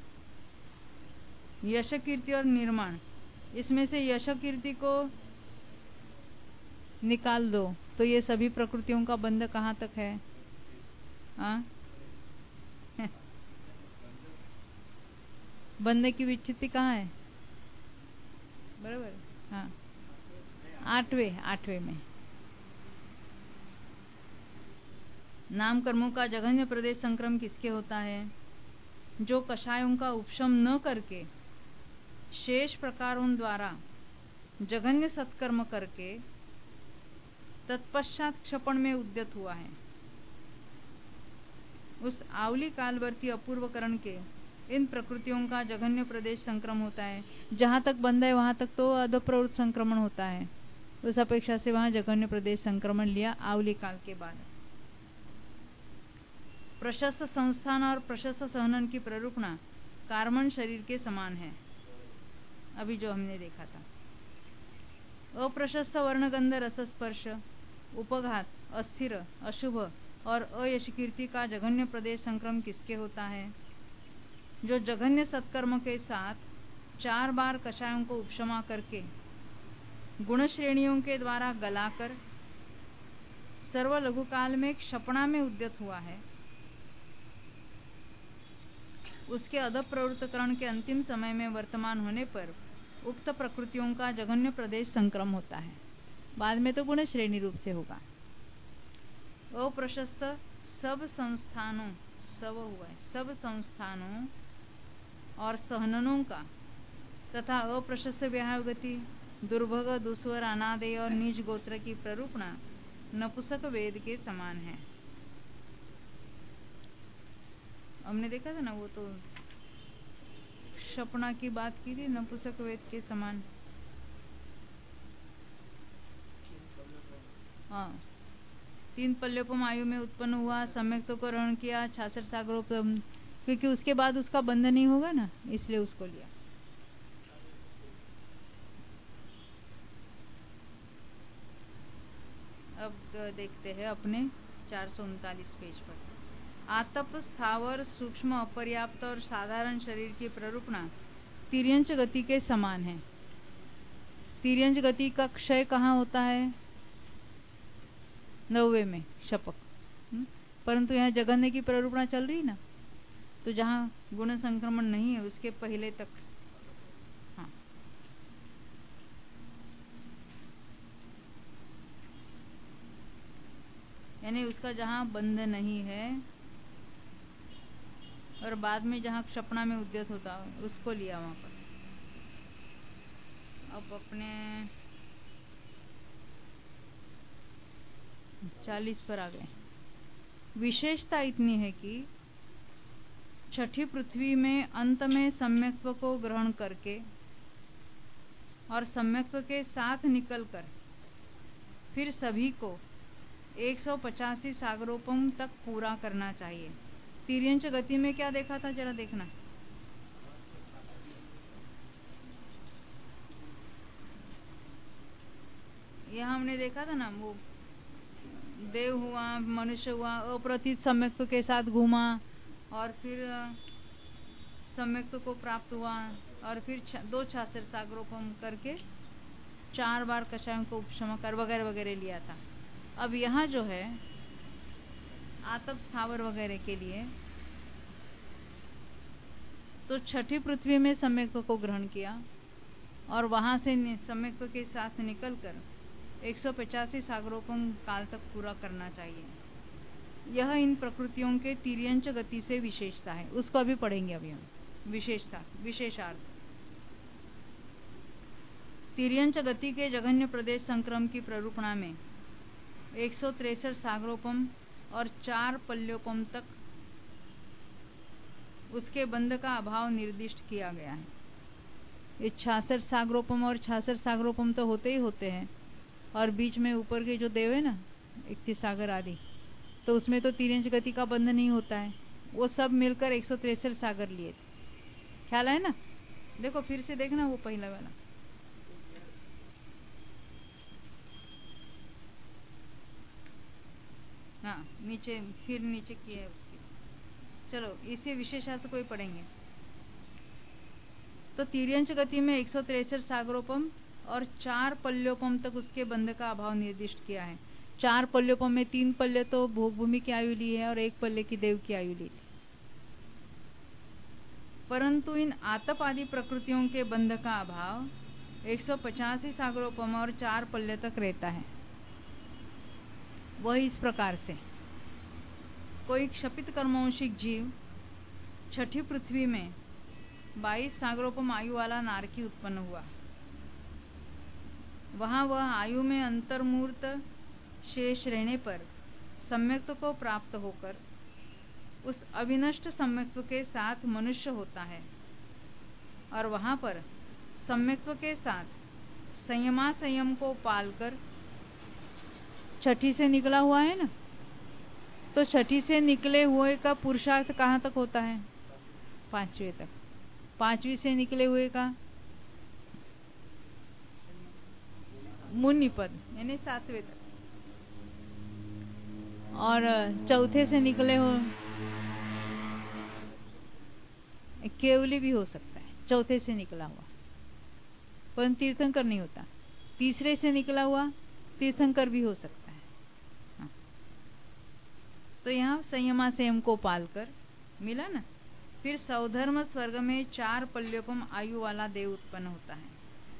Speaker 1: यश कीर्ति और निर्माण। इसमें से यश कीर्ति को निकाल दो तो ये सभी प्रकृतियों का बंध कहाँ तक है? हाँ बंध की विच्छित्ति कहाँ है? बराबर। हाँ, आठवें आठवें में नाम कर्मों का जघन्य प्रदेश संक्रम किसके होता है? जो कषायों का उपशम न करके शेष प्रकारों द्वारा जघन्य सत्कर्म करके तत्पश्चात क्षपण में उद्यत हुआ है, उस आवली कालवर्ती अपूर्वकरण के इन प्रकृतियों का जघन्य प्रदेश संक्रम होता है। जहां तक बंध है वहां तक तो अधप्रवृत्त संक्रमण होता है, उस अपेक्षा से वहां जघन्य प्रदेश संक्रमण लिया आवली काल के बाद। प्रशस्त संस्थान और प्रशस्त सहनन की प्ररूपणा कार्मण शरीर के समान है, अभी जो हमने देखा था। अप्रशस्त वर्णगंध रसस्पर्श, उपघात, अस्थिर, अशुभ और अयश कीर्ति का जघन्य प्रदेश संक्रम किसके होता है? जो जघन्य सत्कर्म के साथ चार बार कषायों को उपशमा करके गुण श्रेणियों के द्वारा गलाकर सर्व लघु काल में क्षपणा में उद्यत हुआ है, उसके अधप्रवृत्तकरण के अंतिम समय में वर्तमान होने पर उक्त प्रकृतियों का जघन्य प्रदेश संक्रम होता है। बाद में तो गुण श्रेणी रूप से होगा। अप्रशस्त सब संस्थानों सब हुआ है सब संस्थानों और सहननों का तथा अप्रशस्त व्याहगति, दुर्भग, दुस्वर, अनादेय और नीच गोत्र की प्ररूपणा नपुसक वेद के समान है। हमने देखा था ना, वो तो क्षपणा की बात की थी, नपुसक वेद के समान। हाँ, तीन पल्योपम आयु में उत्पन्न हुआ, सम्यक तो को ग्रहण किया, छाछठ सागरोपम, क्योंकि उसके बाद उसका बंध नहीं होगा ना, इसलिए उसको लिया। अब देखते हैं अपने चार सौ उनतालीस पेज पर। आतप, स्थावर, सूक्ष्म, अपर्याप्त और साधारण शरीर की प्ररूपणा तिर्यंच गति के समान है। तिर्यंच गति का क्षय कहाँ होता है? नौवे में शपक। परंतु यहाँ जगन्य की प्ररूपणा चल रही ना, तो जहाँ गुण संक्रमण नहीं है उसके पहले तक। हाँ, यानी उसका जहाँ बंध नहीं है और बाद में जहाँ क्षपणा में उद्यत होता है उसको लिया वहां पर। अब अपने चालीस पर आ गए। विशेषता इतनी है कि छठी पृथ्वी में अंत में सम्यक्त्व को ग्रहण करके और सम्यक्त्व के साथ निकलकर फिर सभी को एक सौ पचासी सागरोपम तक पूरा करना चाहिए। तिर्यंच गति में क्या देखा था, जरा देखना। यहाँ हमने देखा था ना, वो देव हुआ, मनुष्य हुआ, अप्रतीत सम्यक्त्व के साथ घूमा और फिर सम्यक्त्व को प्राप्त हुआ और फिर दो छाछर सागरोपम करके चार बार कषायों को उपशमकर वगैरह वगैरह लिया था। अब यहाँ जो है आतप, स्थावर वगैरह के लिए तो छठी पृथ्वी में सम्यक्त्व को ग्रहण किया और वहां से सम्यक्त्व के साथ निकलकर एक सौ पचासी सागरोपम काल तक पूरा करना चाहिए। यह इन प्रकृतियों के तिर्यंच गति से विशेषता है। उसको अभी पढ़ेंगे अभी हम। विशेषता, विशेषार्थ। तिर्यंच गति के जघन्य प्रदेश संक्रम की प्ररूपणा में एक सौ तिरसठ सागरोपम और चार पल्योपम तक उसके बंध का अभाव निर्दिष्ट किया गया है। ये छियासठ सागरोपम और छियासठ सागरोपम तो होते ही होते हैं, और बीच में ऊपर के जो देव है ना, इकतीस सागर आदि, तो उसमें तो तिर्यंच गति का बंध नहीं होता है। वो सब मिलकर एक सौ तिरसठ सागर लिए थे। ख्याल है ना? देखो फिर से देखना वो पहला वाला। हाँ, नीचे फिर नीचे किया है उसकी। चलो इसे विशेषार्थ कोई पढ़ेंगे। तो तिर्यंच गति में एक सौ तिरसठ सागरोपम और चार पल्योपम तक उसके बंध का अभाव निर्दिष्ट किया है। चार पल्योपम में तीन पल्य तो भोग भूमि की आयु ली है और एक पल्य की देव की आयु ली थी। परंतु इन आतप आदि प्रकृतियों के बंध का अभाव एक सौ पचासी सागरोपम और चार पल्य तक रहता है। वह इस प्रकार से, कोई क्षपित कर्मवंशिक जीव छठी पृथ्वी में बाईस सागरोपम आयु वाला नारकी उत्पन्न हुआ। वहां वह आयु में अंतर्मूर्त शेष रहने पर सम्यक्त्व को प्राप्त होकर उस अविनष्ट सम्यक्त्व के साथ मनुष्य होता है और वहां पर सम्यक्त्व के साथ संयमा संयम को पालकर, छठी से निकला हुआ है ना, तो छठी से निकले हुए का पुरुषार्थ कहाँ तक होता है? पांचवे तक। पांचवी से निकले हुए का मुनि पद यानी सातवें तक, और चौथे से निकले हो केवली भी हो सकता है, चौथे से निकला हुआ, पर तीर्थंकर नहीं होता। तीसरे से निकला हुआ तीर्थंकर भी हो सकता है। हाँ। तो यहाँ संयमा संयम को पालकर मिला ना, फिर सौधर्म स्वर्ग में चार पल्योपम आयु वाला देव उत्पन्न होता है।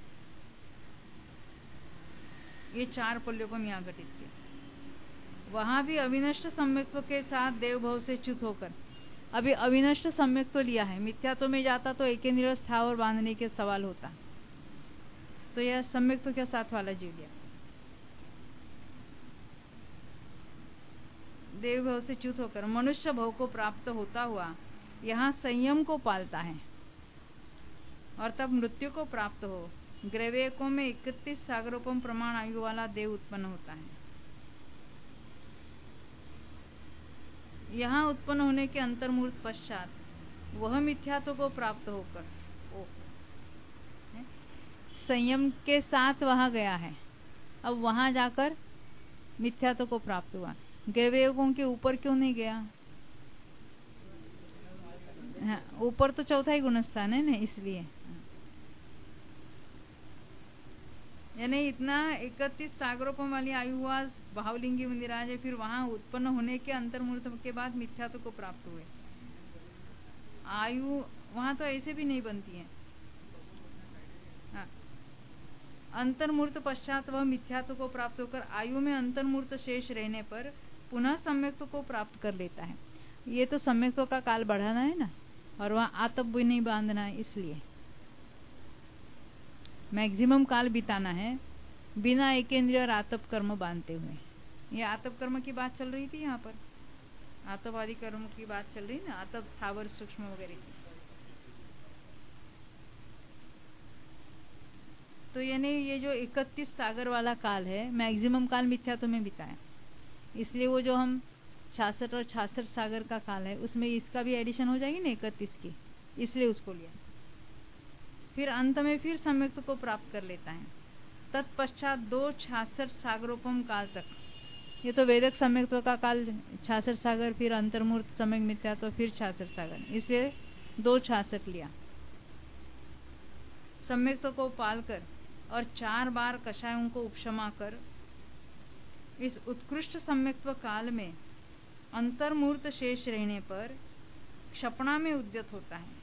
Speaker 1: ये चार पल्योपम यहाँ घटित किए। वहां भी अविनष्ट सम्यक्त्व के साथ देवभव से च्युत होकर, अभी अविनष्ट सम्यक्त्व लिया है, मिथ्यात्व में जाता तो एक स्थावर बांधने के सवाल होता, तो यह सम्यक्त्व के साथ वाला जीव लिया। देवभव से च्युत होकर मनुष्य भव को प्राप्त होता हुआ यहाँ संयम को पालता है और तब मृत्यु को प्राप्त हो ग्रैवेको में इकतीस सागरोपम प्रमाण आयु वाला देव उत्पन्न होता है। यहाँ उत्पन्न होने के अंतर्मूर्त पश्चात वह मिथ्यात्व को प्राप्त होकर ओ, संयम के साथ वहां गया है। अब वहां जाकर मिथ्यात्व को प्राप्त हुआ। ग्रहयोगों के ऊपर क्यों नहीं गया? हाँ, ऊपर तो चौथा ही गुणस्थान है ना, इसलिए। यानी इतना इकतीस सागरोपम वाली आयु हुआ भावलिंगी मंदिराज है, फिर वहां उत्पन्न होने के अंतर्मूर्त के बाद मिथ्यात्व को प्राप्त हुए। आयु वहां तो ऐसे भी नहीं बनती है। हाँ। अंतर्मूर्त पश्चात वह मिथ्यात्व को प्राप्त होकर आयु में अंतर्मूर्त शेष रहने पर पुनः सम्यक्त्व को प्राप्त कर लेता है। ये तो सम्यक्त्व का काल बढ़ाना है ना, और वहां आतप भी नहीं बांधना है, इसलिए मैक्सिमम काल बिताना है बिना एकेंद्रीय और आतप कर्म बांधते हुए। ये आतप कर्म की बात चल रही थी यहाँ पर, आतप आदि कर्म की बात चल रही ना, आतप स्थावर सूक्ष्म वगैरह की। तो यानी ये जो इकतीस सागर वाला काल है मैक्सिमम काल मिथ्यात्व में बिताया, इसलिए वो जो हम छियासठ और छियासठ सागर का काल है उसमें इसका भी एडिशन हो जाएगी ना इकतीस की, इसलिए उसको लिया। फिर अंत में फिर सम्यक्त्व को प्राप्त कर लेता है। तत्पश्चात दो छियासठ सागरोपम काल तक, ये तो वेदक सम्यक्त्व का काल छियासठ सागर, फिर अंतर्मूर्त सम्यक मिथ्यात्व, फिर छियासठ सागर, इसलिए दो छियासठ लिया। सम्यक्त्व को पालकर और चार बार कषायों को उपशमा कर इस उत्कृष्ट सम्यक्त्व काल में अंतर्मूर्त शेष रहने पर क्षपणा में उद्यत होता है।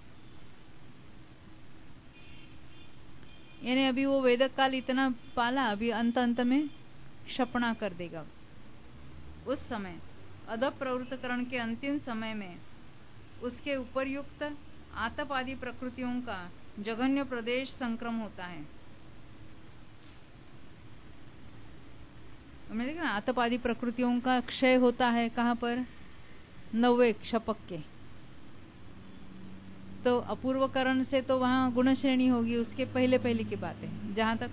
Speaker 1: यानी अभी वो वेदक काल इतना पाला, अभी अंत अंत में क्षपणा कर देगा। उस समय अधप प्रवृत्तकरण के अंतिम समय में उसके उपर्युक्त आतप आदि प्रकृतियों का जघन्य प्रदेश संक्रम होता है। हमने देखा ना, आतप आदि प्रकृतियों का क्षय होता है कहाँ पर? नवे क्षपक के। तो अपूर्वकरण से तो वहां गुण श्रेणी होगी, उसके पहले पहले की बात है जहां तक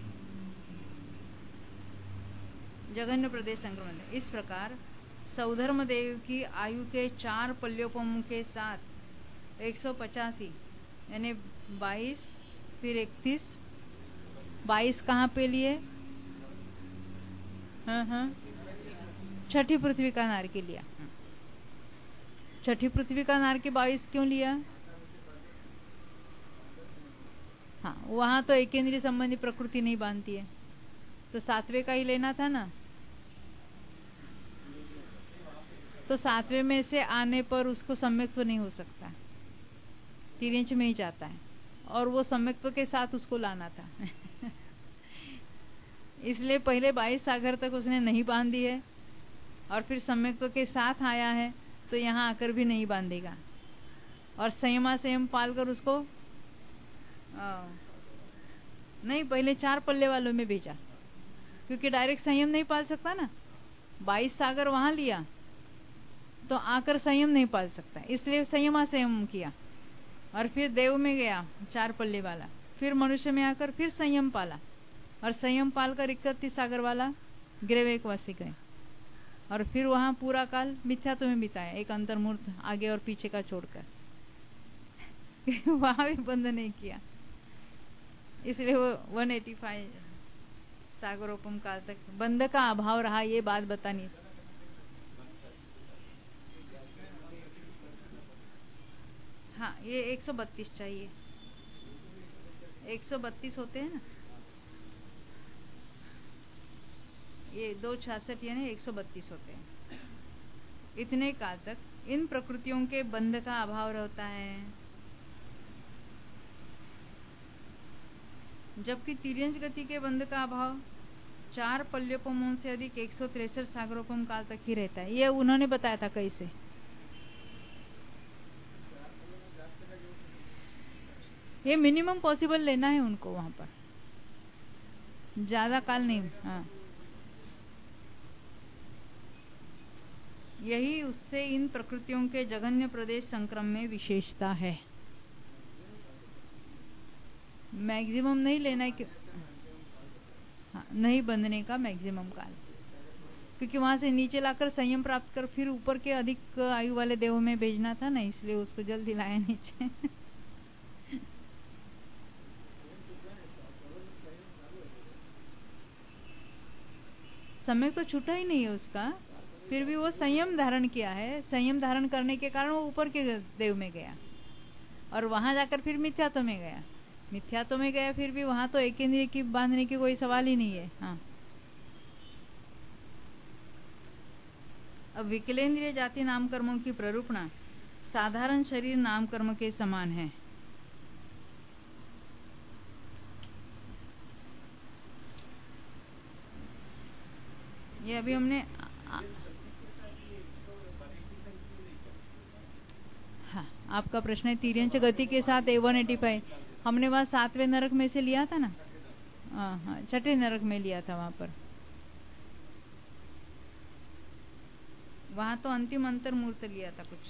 Speaker 1: जघन्य प्रदेश संक्रमण है। इस प्रकार सौधर्म देव की आयु के चार पल्योपमों के साथ एक सौ पचासी यानी बाईस, फिर इकतीस, बाईस कहाँ पे लिए? हाँ हाँ छठी पृथ्वी का नार के लिया। छठी पृथ्वी का नार के बाईस क्यों लिया? हाँ, वहां तो एकेंद्रीय संबंधी प्रकृति नहीं बांधती है, तो सातवें का ही लेना था ना। तो सातवें में से आने पर उसको सम्यक्त्व नहीं हो सकता, तीन इंच में ही जाता है, और वो सम्यक्त्व के साथ उसको लाना था इसलिए पहले बाईस सागर तक उसने नहीं बांधी है, और फिर सम्यक्त्व के साथ आया है तो यहाँ आकर भी नहीं बांधेगा, और संयमा संयम पालकर उसको आ, नहीं पहले चार पल्ले वालों में भेजा, क्योंकि डायरेक्ट संयम नहीं पाल सकता ना। बाईस सागर वहां लिया तो आकर संयम नहीं पाल सकता, इसलिए संयमा संयम किया, और फिर देव में गया चार पल्ले वाला, फिर मनुष्य में आकर फिर संयम पाला, और संयम पालकर इकतीस सागर वाला ग्रहवेकवासी गए, और फिर वहां पूरा काल मिथ्यात्व में बिताया, एक अंतर्मूर्त आगे और पीछे का छोड़कर वहां भी बंद नहीं किया, इसलिए वो एक सौ पचासी सागरोपम काल तक बंध का अभाव रहा। ये बात बतानी। हाँ, ये एक सौ बत्तीस चाहिए, एक सौ बत्तीस होते हैं ना, ये दो छियासठ यानी एक सौ बत्तीस होते हैं। इतने काल तक इन प्रकृतियों के बंध का अभाव रहता है, जबकि तिर्यंश गति के बंध का अभाव चार पल्योपमों से अधिक एक सौ तिरसठ सागरोपम काल तक ही रहता है। ये उन्होंने बताया था कैसे। ये मिनिमम पॉसिबल लेना है उनको वहां पर, ज्यादा काल नहीं। हाँ, यही उससे इन प्रकृतियों के जघन्य प्रदेश संक्रम में विशेषता है। मैक्सिमम नहीं लेना है कि हाँ, नहीं बंधने का मैक्सिमम काल, क्योंकि वहां से नीचे लाकर संयम प्राप्त कर फिर ऊपर के अधिक आयु वाले देवों में भेजना था ना, इसलिए उसको जल्दी लाया नीचे समय तो छूटा ही नहीं है उसका, फिर भी वो संयम धारण किया है। संयम धारण करने के कारण वो ऊपर के देव में गया और वहां जाकर फिर मिथ्यात्व में गया। मिथ्यात्व में गया फिर भी वहां तो एक इंद्रिय की बांधने की कोई सवाल ही नहीं है। हाँ, अब विकलेंद्रिय जाति नाम कर्मों की प्ररूपणा साधारण शरीर नाम कर्म के समान है। ये अभी हमने आ, हाँ, आपका प्रश्न है तिर्यंच गति के साथ ए वन एटी फाइव हमने वहां सातवें नरक में से लिया था ना। हाँ हाँ, छठे नरक में लिया था वहां पर। वहां तो अंतिम अंतर मूर्त लिया था कुछ।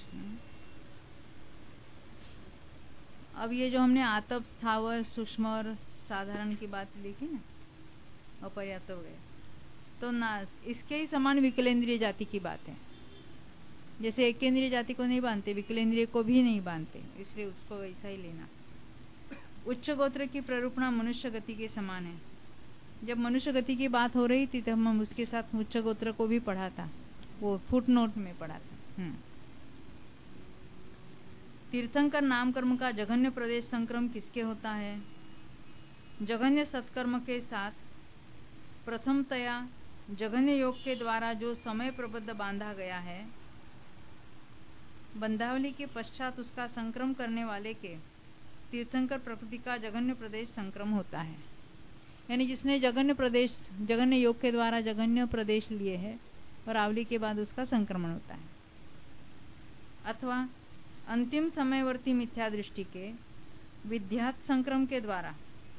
Speaker 1: अब ये जो हमने आतप, स्थावर, सूक्ष्म और साधारण की बात लिखी ना, अपर्याप्त हो गए, तो ना इसके ही समान विकलेंद्रिय जाति की बात है। जैसे एकेंद्रिय जाति को नहीं बांधते, विकलेंद्रिय को भी नहीं बांधते, इसलिए उसको वैसा ही लेना। उच्च गोत्र की प्ररूपणा मनुष्य गति के समान है। जब मनुष्य गति की बात हो रही थी तब हम उसके साथ उच्च गोत्र को भी पढ़ा था, वो फुट नोट में पढ़ा था। तीर्थंकर नाम कर्म का जघन्य प्रदेश संक्रम किसके होता है? जघन्य सत्कर्म के साथ प्रथमतया जघन्य योग के द्वारा जो समय प्रबद्ध बांधा गया है, बंधावली के पश्चात उसका संक्रम करने वाले के तीर्थंकर प्रकृति का जघन्य प्रदेश संक्रम होता है। यानी जिसने जघन्य प्रदेश, जघन्य योग के द्वारा जघन्य प्रदेश लिए है और आवली के बाद उसका संक्रमण होता है। अथवा अंतिम समयवर्ती मिथ्या दृष्टि के विध्यात संक्रम के द्वारा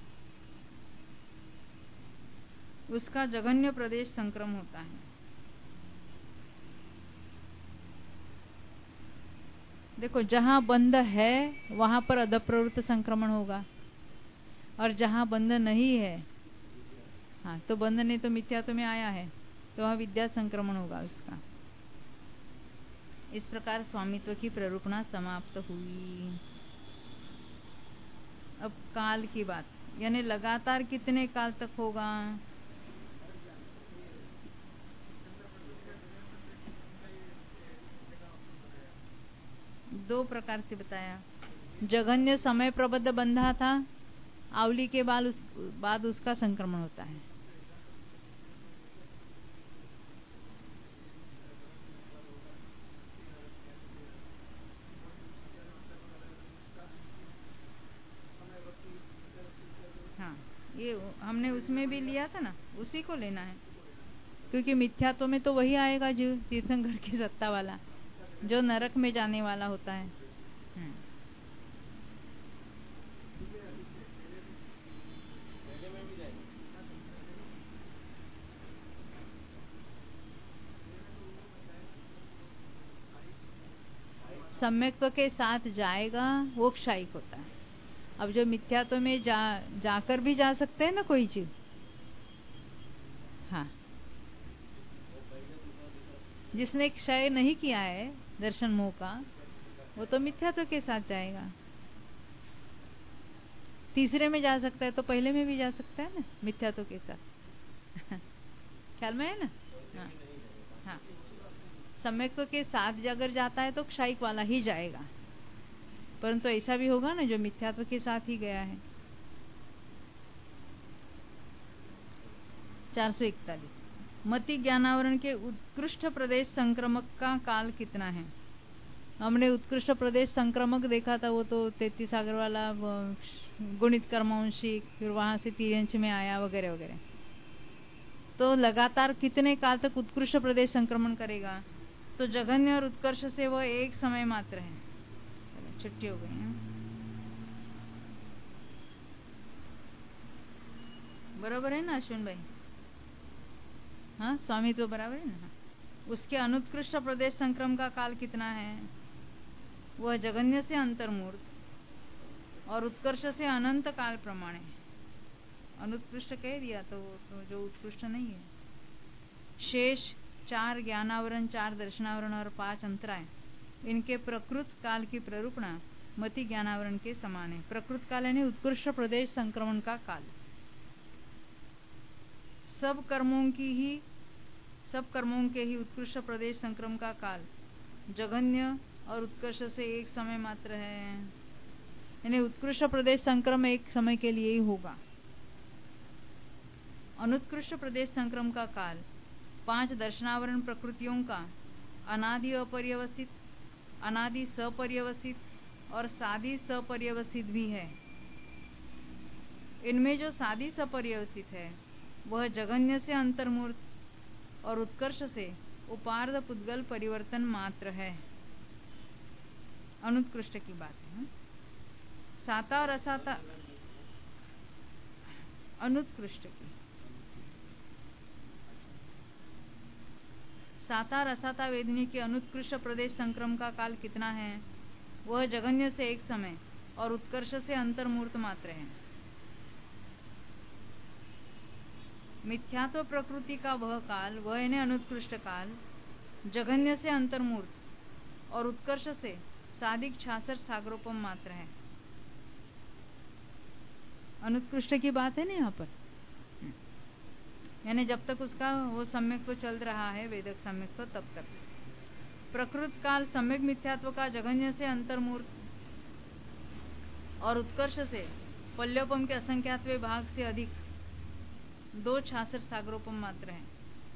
Speaker 1: उसका जघन्य प्रदेश संक्रम होता है। देखो, जहां बंध है वहां पर अधप्रवृत्त संक्रमण होगा और जहां बंध नहीं है, हाँ, तो बंध नहीं तो मिथ्यात्व में आया है तो वहां विद्या संक्रमण होगा उसका। इस प्रकार स्वामित्व की प्ररूपणा समाप्त हुई। अब काल की बात, यानी लगातार कितने काल तक होगा? दो प्रकार से बताया। जघन्य समय प्रबद्ध बंधा था, आवली के बाद उस, बाद उसका संक्रमण होता है। हाँ, ये हमने उसमें भी लिया था ना, उसी को लेना है, क्योंकि मिथ्यात्व में तो वही आएगा जो तीर्थंकर की सत्ता वाला, जो नरक में जाने वाला होता है। सम्यक्त्व के साथ जाएगा वो क्षयिक होता है। अब जो मिथ्यात्व में जा जाकर भी जा सकते हैं ना कोई चीज, हाँ, जिसने क्षय नहीं किया है दर्शन मोह का, वो तो मिथ्यात्व के साथ जाएगा। तीसरे में जा सकता है तो पहले में भी जा सकता है ना, मिथ्यात्व के साथ। ख्याल में है ना? हाँ, हाँ, सम्यक्त्व के साथ अगर जाता है तो क्षयिक वाला ही जाएगा, परंतु ऐसा भी होगा ना जो मिथ्यात्व के साथ ही गया है। चार सौ इकतालीस मति ज्ञानावरण के उत्कृष्ट प्रदेश संक्रमक का काल कितना है? हमने उत्कृष्ट प्रदेश संक्रमक देखा था, वो तो तैतीस सागर वाला गुणित कर्मवंशी, फिर वहां से तिर्यंच में आया वगैरह वगैरह। तो लगातार कितने काल तक उत्कृष्ट प्रदेश संक्रमण करेगा? तो जघन्य और उत्कर्ष से वह एक समय मात्र है। छुट्टी हो गई है, बराबर है ना अश्विन भाई? हाँ, स्वामित्व तो बराबर है ना? उसके अनुत्कृष्ट प्रदेश संक्रम का काल कितना है? वह जघन्य से अंतर्मूर्त और उत्कर्ष से अनंत काल प्रमाण है। अनुत्कृष्ट कह दिया तो, तो जो उत्कृष्ट नहीं है। शेष चार ज्ञानावरण, चार दर्शनावरण और पांच अंतराय, इनके प्रकृत काल की प्ररूपणा मति ज्ञानावरण के समान है। प्रकृत काल यानी उत्कृष्ट प्रदेश संक्रमण का काल। सब कर्मों की ही सब कर्मों के ही उत्कृष्ट प्रदेश संक्रम का काल जघन्य और उत्कर्ष से एक समय मात्र है। यानी उत्कृष्ट प्रदेश संक्रम एक समय के लिए ही होगा। अनुत्कृष्ट प्रदेश संक्रम का काल पांच दर्शनावरण प्रकृतियों का अनादि अपर्यवसित, अनादि सपर्यवसित और सादि सपर्यवसित भी है। इनमें जो सादि सपर्यवसित है वह जघन्य से अंतर्मूर्त और उत्कर्ष से उपार्ध पुद्गल परिवर्तन मात्र है। अनुत्कृष्ट की बात है। साता और असाता अनुत्कृष्ट की साता और असाता वेदनी के अनुत्कृष्ट प्रदेश संक्रम का काल कितना है? वह जघन्य से एक समय और उत्कर्ष से अंतर्मूर्त मात्र है। मिथ्यात्व प्रकृति का वह काल, वह इन्हें अनुत्कृष्ट काल जघन्य से अंतर्मूर्त और उत्कर्ष से सादिक छाछठ सागरोपम मात्र है। अनुत्कृष्ट की बात है ना यहाँ पर, यानी जब तक उसका वो सम्यक तो चल रहा है, वेदक सम्यक तो तब तक। प्रकृत काल सम्यक मिथ्यात्व का जघन्य से अंतर्मूर्त और उत्कर्ष से पल्योपम के असंख्यात्व भाग से अधिक दो छाछठ सागरोपम मात्र है।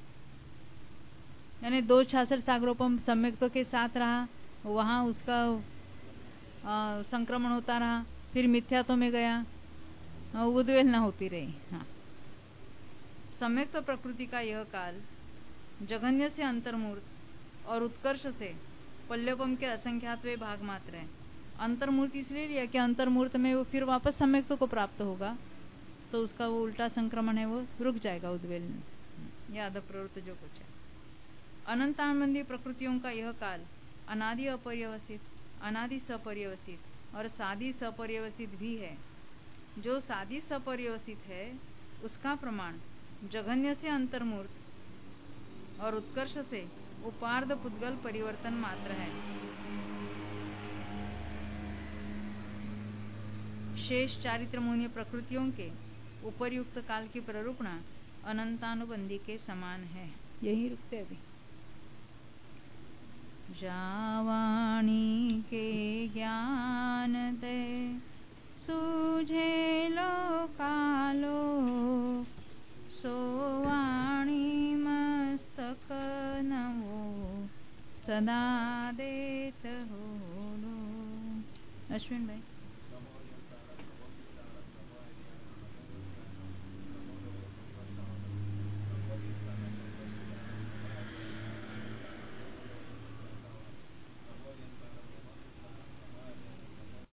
Speaker 1: यानी दो छाछठ सागरोपम सम्यक्त्व के साथ रहा, वहां उसका आ, संक्रमण होता रहा, फिर मिथ्यात्व में गया, उद्वेल न होती रही। हाँ, सम्यक्त्व प्रकृति का यह काल जघन्य से अंतर्मूर्त और उत्कर्ष से पल्योपम के असंख्यात्व भाग मात्र है। अंतर्मूर्त इसलिए लिया कि अंतर्मूर्त में वो फिर वापस सम्यक्त्व को प्राप्त होगा, तो उसका वो उल्टा संक्रमण है वो रुक जाएगा उद्वेल में, या अध प्रवृत्त जो कुछ है। अनंतानंदी प्रकृतियों का यह काल अनादि अपर्यवसित, अनादि सपर्यवसित और सादि सपर्यवसित भी है। जो सादि सपर्यवसित है उसका प्रमाण जघन्य से अंतर्मूर्त और उत्कर्ष से उपार्ध पुद्गल परिवर्तन मात्र है। शेष चारित्रमून्य प्रकृतियों के उपर्युक्त काल की प्ररूपणा अनंतानुबंधी के समान है। यही रुकते अभी। जावाणी के ज्ञान ते सूझे लो कालो, सोवाणी मस्तक नवो सदा देत हो। अश्विन भाई।